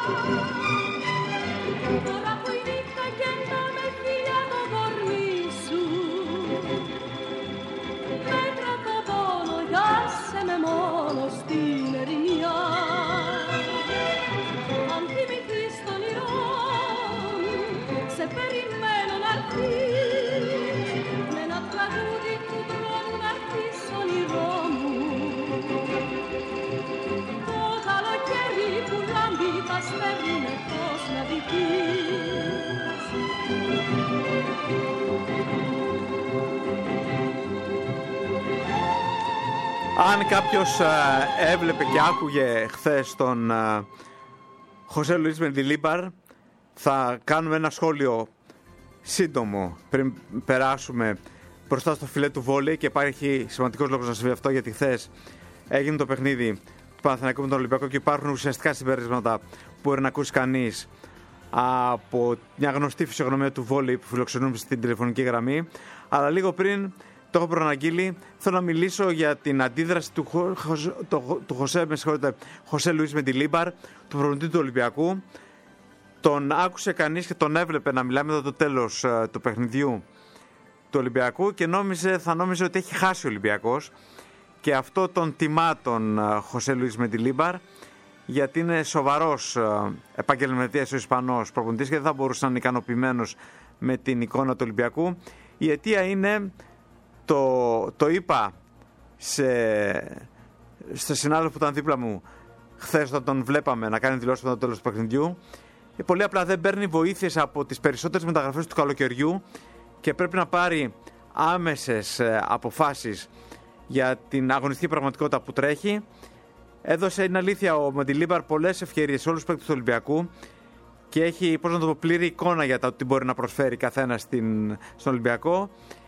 Τώρα που η νύχτα κεντά με χίλια το κορμί σου, μέτρα το πόνο, γιάσε με μόνο στην ερημιά. Αν θυμηθείς τον όνειρό μου, σε περιμένω να έρθεις, με ένα τραγούδι του δρόμου να έρθεις όνειρό μου. Το καλοκαίρι που λάμπει τα στέρνει με φως να δεις. Αν κάποιος έβλεπε και άκουγε χθες τον Χωσέ Λουίς Μεντιλίμπαρ, θα κάνουμε ένα σχόλιο σύντομο πριν περάσουμε μπροστά στο φιλέ του βόλεϊ, και υπάρχει σημαντικός λόγος να συμβεί αυτό, γιατί χθες έγινε το παιχνίδι του Παναθηναϊκού με τον Ολυμπιακό και υπάρχουν ουσιαστικά συμπεράσματα που μπορεί να ακούσει κανείς από μια γνωστή φυσιογνωμία του βόλεϊ που φιλοξενούμε στην τηλεφωνική γραμμή. Αλλά λίγο πριν, το έχω προαναγγείλει, θέλω να μιλήσω για την αντίδραση του Χωσέ Λουίς Μεντιλίμπαρ, του προπονητή του Ολυμπιακού. Τον άκουσε κανείς και τον έβλεπε να μιλάει μετά το τέλος του παιχνιδιού του Ολυμπιακού και θα νόμιζε ότι έχει χάσει ο Ολυμπιακός, και αυτό τον τιμά τον Χωσέ Λουίς Μεντιλίμπαρ, γιατί είναι σοβαρός επαγγελματίας ο Ισπανός προπονητής και δεν θα μπορούσε να είναι ικανοποιημένος με την εικόνα του Ολυμπιακού. Η αιτία είναι, το είπα στο συνάδελφο που ήταν δίπλα μου χθες όταν τον βλέπαμε να κάνει δηλώσεις μετά το τέλος του παιχνιδιού, πολύ απλά δεν παίρνει βοήθειες από τις περισσότερες μεταγραφές του καλοκαιριού και πρέπει να πάρει άμεσες αποφάσεις για την αγωνιστική πραγματικότητα που τρέχει. Έδωσε, είναι αλήθεια, ο Μεντιλίμπαρ πολλές ευκαιρίες σε όλους τους παίκτες του Ολυμπιακού και έχει, πλήρη εικόνα για το τι μπορεί να προσφέρει καθένα στον Ολυμπιακό.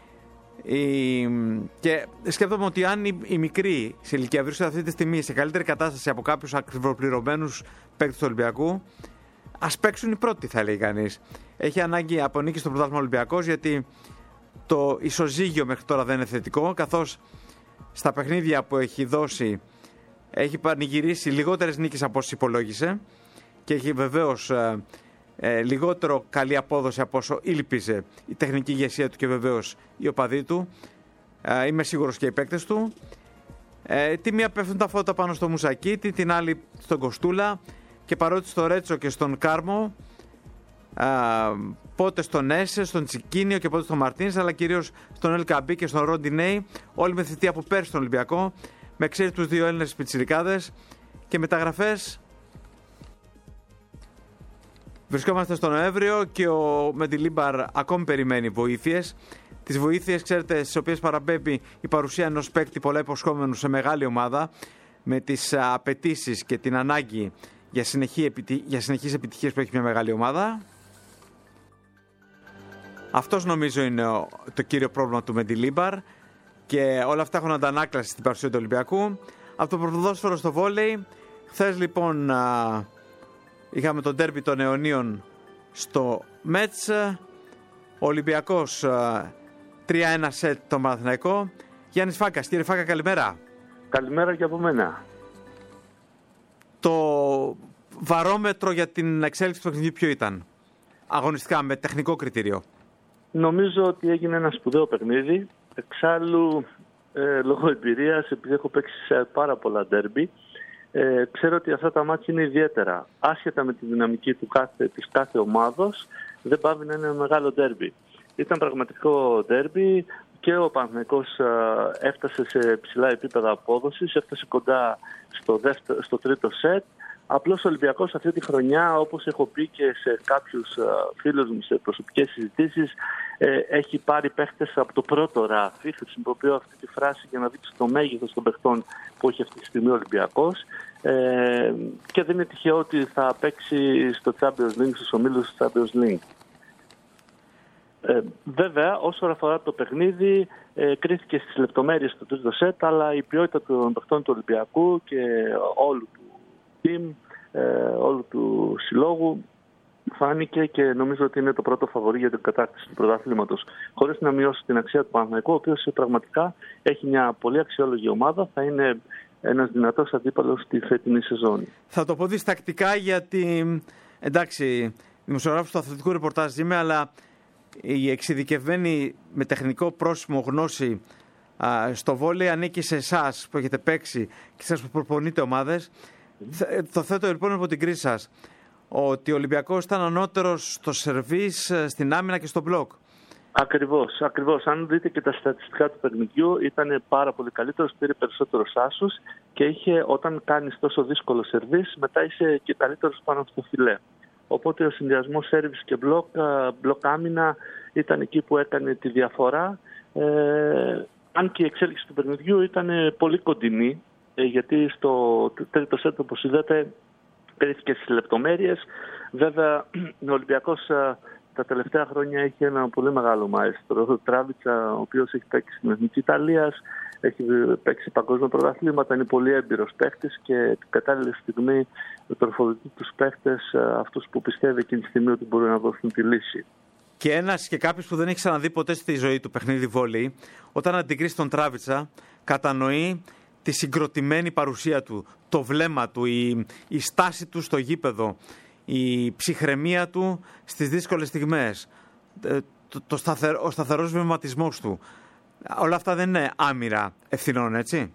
Και σκέφτομαι ότι αν οι μικροί σε ηλικία βρίσκονται αυτή τη στιγμή σε καλύτερη κατάσταση από κάποιους ακριβοπληρωμένους παίκτες του Ολυμπιακού, ας παίξουν οι πρώτοι, θα λέει κανείς. Έχει ανάγκη από νίκη στο πρωτάθλημα Ολυμπιακός, γιατί το ισοζύγιο μέχρι τώρα δεν είναι θετικό, καθώς στα παιχνίδια που έχει δώσει έχει πανηγυρίσει λιγότερες νίκες από όσοι υπολόγισε και έχει βεβαίως λιγότερο καλή απόδοση από όσο ήλπιζε η τεχνική ηγεσία του και βεβαίως οι οπαδοί του. Είμαι σίγουρος και οι παίκτες του. Τη μία πέφτουν τα φώτα πάνω στο Μουσακίτη, την άλλη στον Κοστούλα, και παρότι στο Ρέτσο και στον Κάρμο, πότε στον Έσε, στον Τσικίνιο και πότε στον Μαρτίνς, αλλά κυρίως στον Ελκαμπή και στον Ροντινέι, όλοι με θητεία από πέρσι στον Ολυμπιακό, με εξαίρεση τους δύο Έλληνες πιτσιρικάδες και μεταγραφές. Βρισκόμαστε στο Νοέμβριο και ο Μεντιλίμπαρ ακόμη περιμένει βοήθειες. Τις βοήθειες, ξέρετε, στις οποίες παραπέμπει η παρουσία ενός παίκτη πολλά υποσχόμενου σε μεγάλη ομάδα, με τις απαιτήσεις και την ανάγκη για συνεχείς επιτυχίες που έχει μια μεγάλη ομάδα. Αυτός νομίζω είναι το κύριο πρόβλημα του Μεντιλίμπαρ, και όλα αυτά έχουν αντανάκλαση στην παρουσία του Ολυμπιακού. Από το πρωτοδόσφαιρο στο βόλεϊ, χθες λοιπόν είχαμε τον ντέρμπι των αιωνίων στο Μέτς. Ο Ολυμπιακός 3-1 σετ τον Παναθηναϊκό. Γιάννης Φάκας. Κύριε Φάκα, καλημέρα. Καλημέρα και από μένα. Το βαρόμετρο για την εξέλιξη του παιχνιδιού ποιο ήταν, αγωνιστικά, με τεχνικό κριτήριο? Νομίζω ότι έγινε ένα σπουδαίο παιχνίδι. Εξάλλου, λόγω εμπειρίας, επειδή έχω παίξει σε πάρα πολλά ντέρμπι, ξέρω ότι αυτά τα μάτια είναι ιδιαίτερα. Άσχετα με τη δυναμική της κάθε ομάδος, δεν πάβει να είναι ένα μεγάλο ντέρμπι. Ήταν πραγματικό ντέρμπι και ο Παναθηναϊκός έφτασε σε ψηλά επίπεδα απόδοσης, έφτασε κοντά στο τρίτο σετ. Απλώς ο Ολυμπιακός αυτή τη χρονιά, όπως έχω πει και σε κάποιους φίλους μου σε προσωπικές συζητήσεις, έχει πάρει παίχτες από το πρώτο ράφι. Χρησιμοποιώ αυτή τη φράση για να δείξω το μέγεθος των παιχτών που έχει αυτή τη στιγμή ο Ολυμπιακός. Και δεν είναι τυχαίο ότι θα παίξει στο Champions League, στους ομίλους του Champions League. Βέβαια, όσο αφορά το παιχνίδι, κρίθηκε στις λεπτομέρειες του τρίτο σετ, αλλά η ποιότητα των παιχτών του Ολυμπιακού και όλου του team, όλου του συλλόγου φάνηκε, και νομίζω ότι είναι το πρώτο φαβορί για την κατάκτηση του πρωταθλήματος. Χωρίς να μειώσω την αξία του Παναθηναϊκού, ο οποίος πραγματικά έχει μια πολύ αξιόλογη ομάδα. Θα είναι ένας δυνατός αντίπαλος στη φετινή σεζόν. Θα το πω διστακτικά γιατί, εντάξει, δημοσιογράφος του αθλητικού ρεπορτάζ είμαι, αλλά η εξειδικευμένη με τεχνικό πρόσημο γνώση στο βόλεϊ ανήκει σε εσάς που έχετε παίξει και σας που προπονείτε ομάδες. Το θέτω λοιπόν από την κρίση σας, ότι ο Ολυμπιακός ήταν ανώτερος στο σερβίς, στην άμυνα και στο μπλοκ. Ακριβώς. Αν δείτε και τα στατιστικά του παιχνιδιού, ήταν πάρα πολύ καλύτερος, πήρε περισσότερους άσους και είχε, όταν κάνεις τόσο δύσκολο σερβίς, μετά είσαι και καλύτερος πάνω στο φιλέ. Οπότε ο συνδυασμός σέρβις και μπλοκ άμυνα ήταν εκεί που έκανε τη διαφορά. Αν και η εξέλιξη του παιχνιδιού ήταν πολύ κοντινή, γιατί στο τρίτο σετ, όπως είδατε, κρίθηκε στις λεπτομέρειες. Βέβαια, ο Ολυμπιακός τα τελευταία χρόνια έχει ένα πολύ μεγάλο μαέστρο, ο Τράβιτσα, ο οποίος έχει παίξει στην Εθνική Ιταλίας, έχει παίξει παγκόσμια πρωταθλήματα, είναι πολύ έμπειρος παίχτης και την κατάλληλη στιγμή τροφοδοτεί τους παίχτες, αυτούς που πιστεύει εκείνη τη στιγμή ότι μπορούν να δώσουν τη λύση. Και ένας και κάποιος που δεν έχει ξαναδεί ποτέ στη ζωή του παιχνίδι βόλεϊ, όταν αντικρίσει τον Τράβιτσα, κατανοεί τη συγκροτημένη παρουσία του, το βλέμμα του, η στάση του στο γήπεδο, η ψυχραιμία του στις δύσκολες στιγμές, ο σταθερός βηματισμός του. Όλα αυτά δεν είναι άμυρα ευθυνών, έτσι?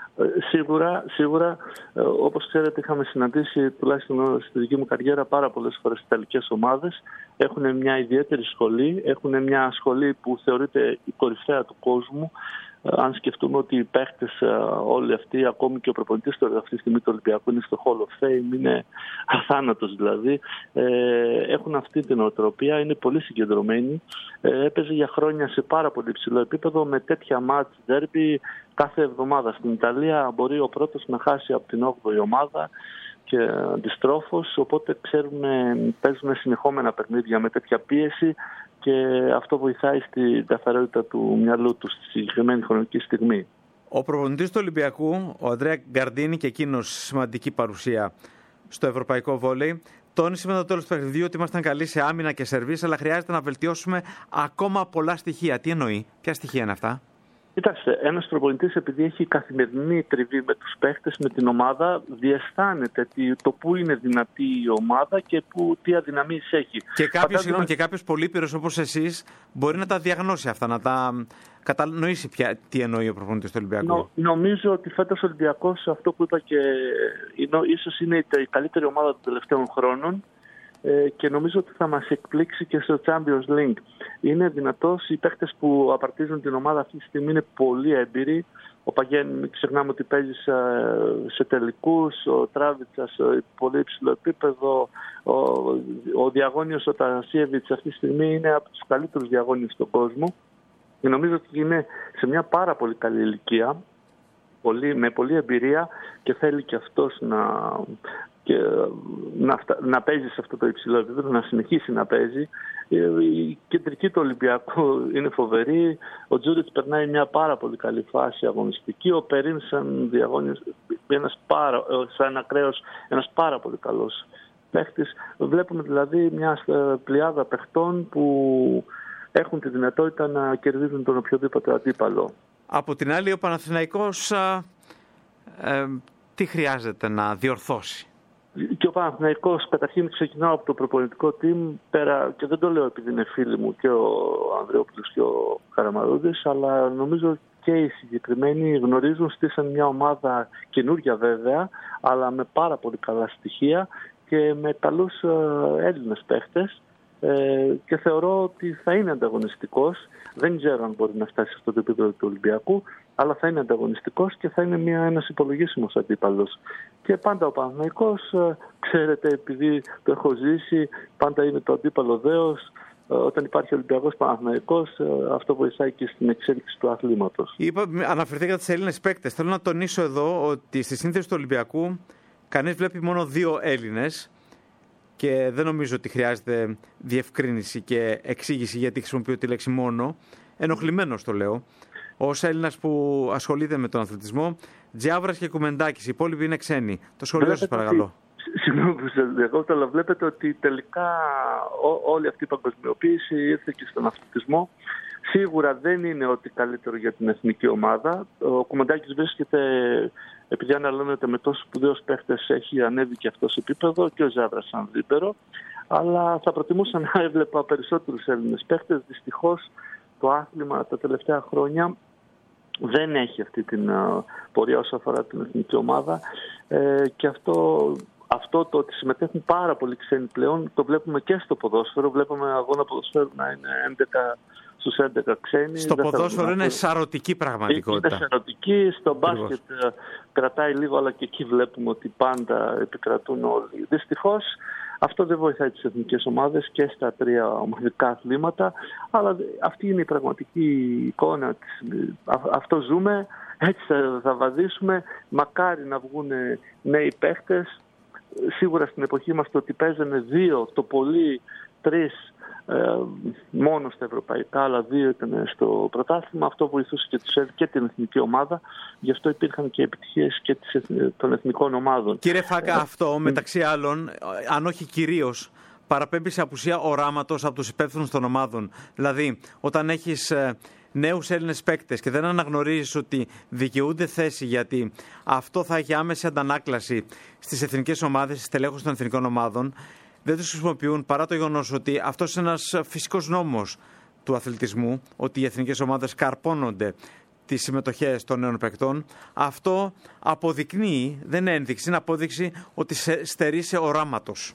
Σίγουρα, όπως ξέρετε, είχαμε συναντήσει τουλάχιστον στη δική μου καριέρα πάρα πολλές φορές ιταλικές ομάδες. Έχουν μια ιδιαίτερη σχολή, έχουν μια σχολή που θεωρείται η κορυφαία του κόσμου. Αν σκεφτούμε ότι οι παίχτες όλοι αυτοί, ακόμη και ο προπονητής του αυτή τη στιγμή του Ολυμπιακού είναι στο Hall of Fame, είναι αθάνατος δηλαδή, έχουν αυτή την νοοτροπία, είναι πολύ συγκεντρωμένοι. Έπαιζε για χρόνια σε πάρα πολύ υψηλό επίπεδο με τέτοια μάτς ντέρμπι κάθε εβδομάδα. Στην Ιταλία μπορεί ο πρώτος να χάσει από την 8η ομάδα και αντιστρόφως, οπότε παίζουν συνεχόμενα παιχνίδια με τέτοια πίεση και αυτό βοηθάει στην σταθερότητα του μυαλού του στη συγκεκριμένη χρονική στιγμή. Ο προπονητής του Ολυμπιακού, ο Αντρέα Γκαρντίνη, και εκείνος σημαντική παρουσία στο ευρωπαϊκό βόλεϊ, τόνισε με το τέλος του παιχνιδιού ότι ήμασταν καλοί σε άμυνα και σερβίς, αλλά χρειάζεται να βελτιώσουμε ακόμα πολλά στοιχεία. Τι εννοεί, ποια στοιχεία είναι αυτά? Κοίταξε, ένας προπονητής, επειδή έχει καθημερινή τριβή με τους παίχτες, με την ομάδα, διαισθάνεται το πού είναι δυνατή η ομάδα και τι αδυναμίες έχει. Και κάποιος πολύπειρος όπως εσείς μπορεί να τα διαγνώσει αυτά, να τα κατανοήσει τι εννοεί ο προπονητής του Ολυμπιακού. Νομίζω ότι φέτος ο Ολυμπιακός, αυτό που είπα και ίσως είναι η καλύτερη ομάδα των τελευταίων χρόνων, και νομίζω ότι θα μας εκπλήξει και στο Champions League. Είναι δυνατός, οι παίκτες που απαρτίζουν την ομάδα αυτή τη στιγμή είναι πολύ έμπειροι. Ο Παγέν, μην ξεχνάμε ότι παίζει σε τελικούς, ο Τράβιτσας σε πολύ υψηλό επίπεδο, ο Διαγώνιος, ο Ταρασίεβιτς αυτή τη στιγμή είναι από τους καλύτερους διαγώνιους στον κόσμο. Και νομίζω ότι είναι σε μια πάρα πολύ καλή ηλικία, με πολλή εμπειρία και θέλει και αυτός να παίζει σε αυτό το υψηλό επίπεδο, να συνεχίσει να παίζει. Η κεντρική του Ολυμπιακού είναι φοβερή. Ο Τζούριτς περνάει μια πάρα πολύ καλή φάση αγωνιστική. Ο Περίν σαν διαγώνιος, σαν ακραίος, ένας πάρα πολύ καλός παίχτης. Βλέπουμε δηλαδή μια πλειάδα παιχτών που έχουν τη δυνατότητα να κερδίζουν τον οποιοδήποτε αντίπαλο. Από την άλλη, ο Παναθηναϊκός τι χρειάζεται να διορθώσει? Και ο Παναθηναϊκός, καταρχήν ξεκινάω από το προπονητικό team, πέρα, και δεν το λέω επειδή είναι φίλοι μου και ο Ανδρεόπουλος και ο Καραμαρούδης, αλλά νομίζω και οι συγκεκριμένοι γνωρίζουν, στήσαν μια ομάδα καινούρια βέβαια, αλλά με πάρα πολύ καλά στοιχεία και με καλούς Έλληνες παίχτες, και θεωρώ ότι θα είναι ανταγωνιστικός. Δεν ξέρω αν μπορεί να φτάσει στο επίπεδο του Ολυμπιακού, αλλά θα είναι ανταγωνιστικός και θα είναι ένας υπολογίσιμος αντίπαλος. Και πάντα ο Παναθηναϊκός, ξέρετε, επειδή το έχω ζήσει, πάντα είναι το αντίπαλο δέος. Όταν υπάρχει Ολυμπιακός Παναθηναϊκός, αυτό βοηθάει και στην εξέλιξη του αθλήματος. Αναφερθήκατε σε Έλληνες παίκτες. Θέλω να τονίσω εδώ ότι στη σύνθεση του Ολυμπιακού κανείς βλέπει μόνο 2 Έλληνες. Και δεν νομίζω ότι χρειάζεται διευκρίνηση και εξήγηση γιατί χρησιμοποιώ τη λέξη μόνο. Ενοχλημένος το λέω. Ως Έλληνας που ασχολείται με τον αθλητισμό, Τζιάβρας και Κουμεντάκης, οι υπόλοιποι είναι ξένοι. Το σχολείο σας παρακαλώ. Συγγνώμη που σας διακόπτω, αλλά βλέπετε ότι τελικά όλη αυτή η παγκοσμιοποίηση ήρθε και στον αθλητισμό. Σίγουρα δεν είναι ό,τι καλύτερο για την εθνική ομάδα. Ο Κουμαντάκης βρίσκεται, επειδή αναλώνεται με τόσους σπουδαίους παίχτες, έχει ανέβει και αυτό σε επίπεδο, και ο Ζάβρας σαν δίπερο. Αλλά θα προτιμούσα να έβλεπα περισσότερους Έλληνες παίχτες. Δυστυχώς το άθλημα τα τελευταία χρόνια δεν έχει αυτή την πορεία όσο αφορά την εθνική ομάδα, και αυτό το ότι συμμετέχουν πάρα πολλοί ξένοι πλέον το βλέπουμε και στο ποδόσφαιρο. Βλέπουμε αγώνα ποδοσφαίρου να είναι 11 στους 11 ξένοι. Στο ποδόσφαιρο είναι σαρωτική πραγματικότητα. Είναι σαρωτική. Στο μπάσκετ κρατάει λίγο, αλλά και εκεί βλέπουμε ότι πάντα επικρατούν όλοι. Δυστυχώς αυτό δεν βοηθάει τις εθνικές ομάδες και στα 3 ομαδικά αθλήματα, αλλά αυτή είναι η πραγματική εικόνα. Αυτό ζούμε, έτσι θα βαδίσουμε. Μακάρι να βγουν νέοι παίχτες. Σίγουρα στην εποχή μας το ότι παίζανε 2, το πολύ 3 μόνο στα ευρωπαϊκά, αλλά 2 ήταν στο πρωτάθλημα. Αυτό βοηθούσε και την εθνική ομάδα. Γι' αυτό υπήρχαν και επιτυχίες και των εθνικών ομάδων. Κύριε Φάκα, αυτό μεταξύ άλλων, αν όχι κυρίως, παραπέμπει σε απουσία οράματος από τους υπεύθυνους των ομάδων. Δηλαδή, όταν έχεις νέους Έλληνες παίκτες και δεν αναγνωρίζεις ότι δικαιούνται θέση, γιατί αυτό θα έχει άμεση αντανάκλαση στις εθνικές ομάδες, στις τελέχους των εθνικών ομάδων, δεν τους χρησιμοποιούν, παρά το γεγονός ότι αυτός είναι ένας φυσικός νόμος του αθλητισμού, ότι οι εθνικές ομάδες καρπώνονται τις συμμετοχές των νέων παικτών. Αυτό αποδεικνύει, δεν είναι ένδειξη, είναι απόδειξη ότι στερεί σε οράματος.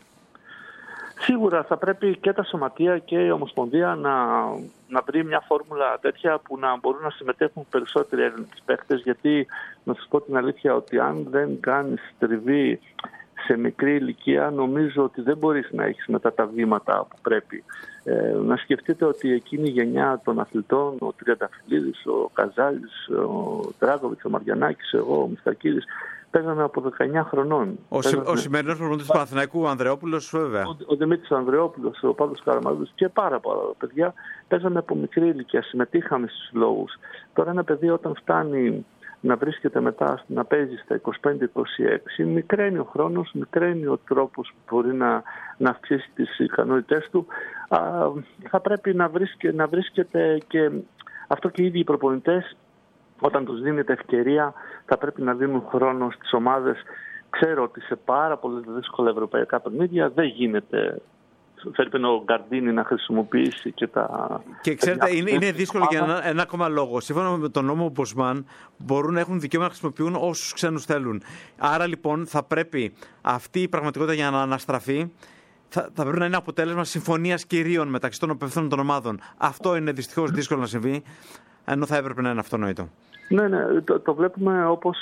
Σίγουρα θα πρέπει και τα σωματεία και η Ομοσπονδία να βρει μια φόρμουλα τέτοια που να μπορούν να συμμετέχουν περισσότεροι Έλληνες παίκτες, γιατί να σας πω την αλήθεια ότι αν δεν κάνεις τριβή σε μικρή ηλικία, νομίζω ότι δεν μπορείς να έχεις μετά τα βήματα που πρέπει. Να σκεφτείτε ότι εκείνη η γενιά των αθλητών, ο Τριανταφυλλίδης, ο Καζάλης, ο Τράγοβιτς, ο Μαριανάκης, εγώ, ο Μιστακίδης, παίζαμε από 19 χρονών. Ο σημερινός προπονητής του Παναθηναϊκού, ο Ανδρεόπουλος, βέβαια. Ο Δημήτρης Ανδρεόπουλος, ο Παύλος Καραμανλής και πάρα πολλά παιδιά παίζαμε από μικρή ηλικία, συμμετείχαμε στους συλλόγους. Τώρα ένα παιδί όταν φτάνει να βρίσκεται μετά να παίζει στα 25-26, μικραίνει ο χρόνος, μικραίνει ο τρόπος που μπορεί να αυξήσει τις ικανότητές του. Θα πρέπει να βρίσκεται, και αυτό και οι ίδιοι οι προπονητές, όταν τους δίνεται ευκαιρία, θα πρέπει να δίνουν χρόνο στις ομάδες. Ξέρω ότι σε πάρα πολλές δύσκολα ευρωπαϊκά παιχνίδια δεν γίνεται. Φέρει ο Γκαρντίνη να χρησιμοποιήσει και τα... Και ξέρετε, είναι δύσκολο για ένα ακόμα λόγο. Σύμφωνα με τον νόμο Μποσμάν, μπορούν να έχουν δικαίωμα να χρησιμοποιούν όσους ξένους θέλουν. Άρα λοιπόν θα πρέπει αυτή η πραγματικότητα για να αναστραφεί, θα πρέπει να είναι αποτέλεσμα συμφωνίας κυρίων μεταξύ των υπευθύνων των ομάδων. Αυτό είναι δυστυχώς δύσκολο να συμβεί, ενώ θα έπρεπε να είναι αυτονόητο. Ναι, το βλέπουμε όπως...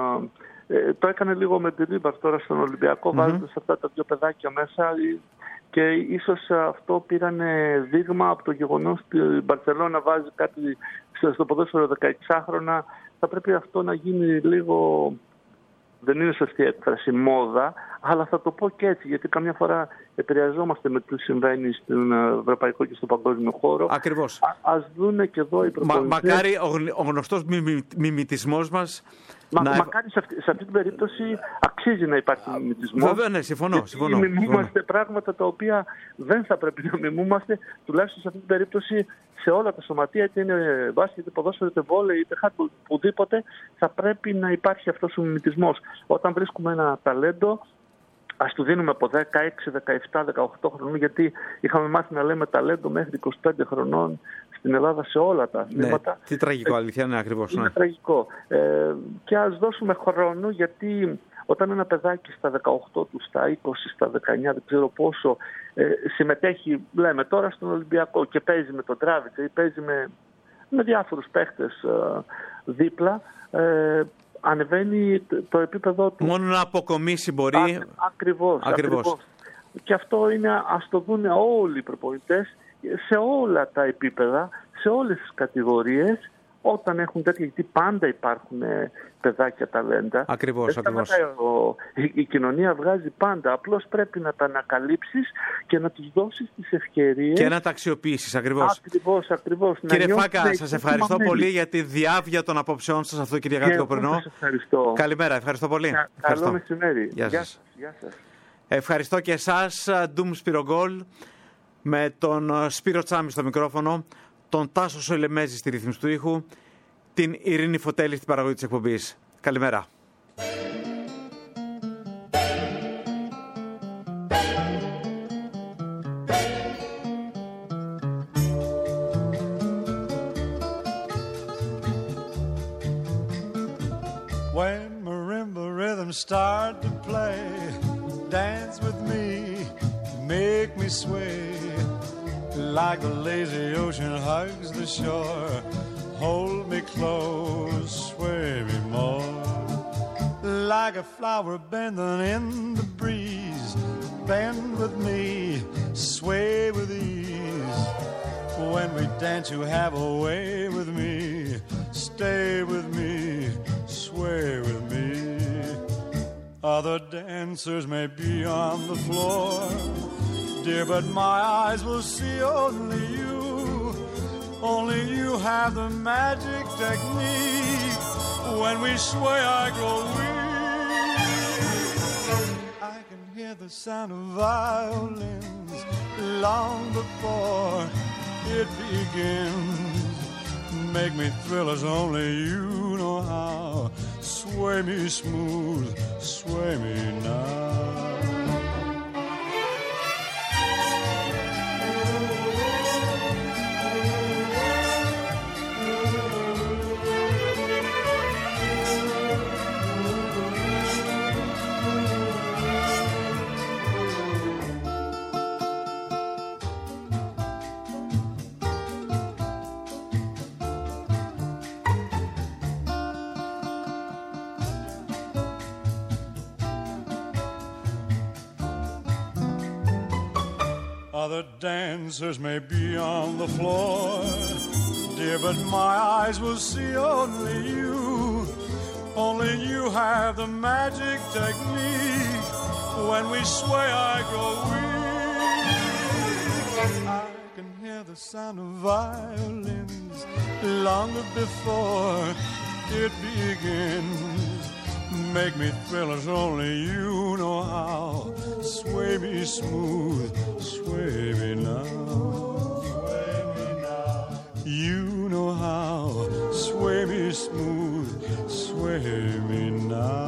το έκανε λίγο με την Ρίμπαρ τώρα στον Ολυμπιακό, βάζοντας αυτά τα 2 παιδάκια μέσα, και ίσως αυτό πήραν δείγμα από το γεγονός ότι η Μπαρσελόνα βάζει κάτι στο ποδόσφαιρο 16χρονα. Θα πρέπει αυτό να γίνει λίγο, δεν είναι σωστή έκφραση, μόδα, αλλά θα το πω και έτσι, γιατί καμιά φορά επηρεαζόμαστε με τι συμβαίνει στον ευρωπαϊκό και στον παγκόσμιο χώρο. Ακριβώς. Ας δούνε και εδώ οι προπονητές. Μακάρι ο γνωστός μιμητισμός μας. Μακάρι σε αυτή την περίπτωση αξίζει να υπάρχει μιμητισμός. Βέβαια, ναι, συμφωνώ. Μιμούμαστε πράγματα τα οποία δεν θα πρέπει να μιμούμαστε, τουλάχιστον σε αυτή την περίπτωση, σε όλα τα σωματεία, είτε είναι μπάσκετ, είτε ποδόσφαιρο, είτε βόλεϊ, είτε χάκ, οπουδήποτε, θα πρέπει να υπάρχει αυτός ο μιμητισμός. Όταν βρίσκουμε ένα ταλέντο, ας του δίνουμε από 16, 17, 18 χρονών, γιατί είχαμε μάθει να λέμε ταλέντο μέχρι 25 χρονών στην Ελλάδα σε όλα τα αθλήματα. Ναι, τι τραγικό, αλήθεια, είναι ακριβώς. Είναι τραγικό. Και ας δώσουμε χρόνο, γιατί όταν ένα παιδάκι στα 18 του, στα 20, στα 19, δεν ξέρω πόσο, συμμετέχει, λέμε τώρα, στον Ολυμπιακό και παίζει με τον Τράβιτσα ή παίζει με διάφορους παίχτες δίπλα, ανεβαίνει το επίπεδο του. Μόνο να αποκομίσει μπορεί. Ακριβώς. Και αυτό είναι, ας το δουν όλοι οι προπονητές σε όλα τα επίπεδα, σε όλες τις κατηγορίες, όταν έχουν τέτοια, γιατί πάντα υπάρχουν παιδάκια ταλέντα. Ακριβώς. Η κοινωνία βγάζει πάντα. Απλώς πρέπει να τα ανακαλύψεις και να τους δώσεις τις ευκαιρίες. Και να τα αξιοποιήσεις. Ακριβώς. Κύριε Φάκα, σας ευχαριστώ πολύ για τη διάβια των απόψεών σας αυτό, Κυριακάτικο πρωινό. Ευχαριστώ. Καλημέρα, ευχαριστώ πολύ. Καλό μεσημέρι. Γεια σας. Γεια σας. Ευχαριστώ και εσάς, Ντουμ Σπυρογκόλ, με τον Σπύρο Τσάμι στο μικρόφωνο, τον Τάσο Σολεμέζη στη ρύθμιση του ήχου, την Ειρήνη Φωτέλη στην παραγωγή της εκπομπής. Καλημέρα. When marimba rhythms start to play, dance with me, make me sway, like the lazy ocean hugs the shore. Hold me close, sway me more, like a flower bending in the breeze. Bend with me, sway with ease. When we dance, you have a way with me. Stay with me, sway with me. Other dancers may be on the floor, dear, but my eyes will see only you. Only you have the magic technique. When we sway, I grow weak. I can hear the sound of violins long before it begins. Make me thrill as only you know how. Sway me smooth, sway me now. Other dancers may be on the floor, dear, but my eyes will see only you. Only you have the magic technique. When we sway, I grow weak. I can hear the sound of violins longer before it begins. Make me thrill as only you know how. Sway me smooth, sway me now. Sway me now. You know how. Sway me smooth, sway me now.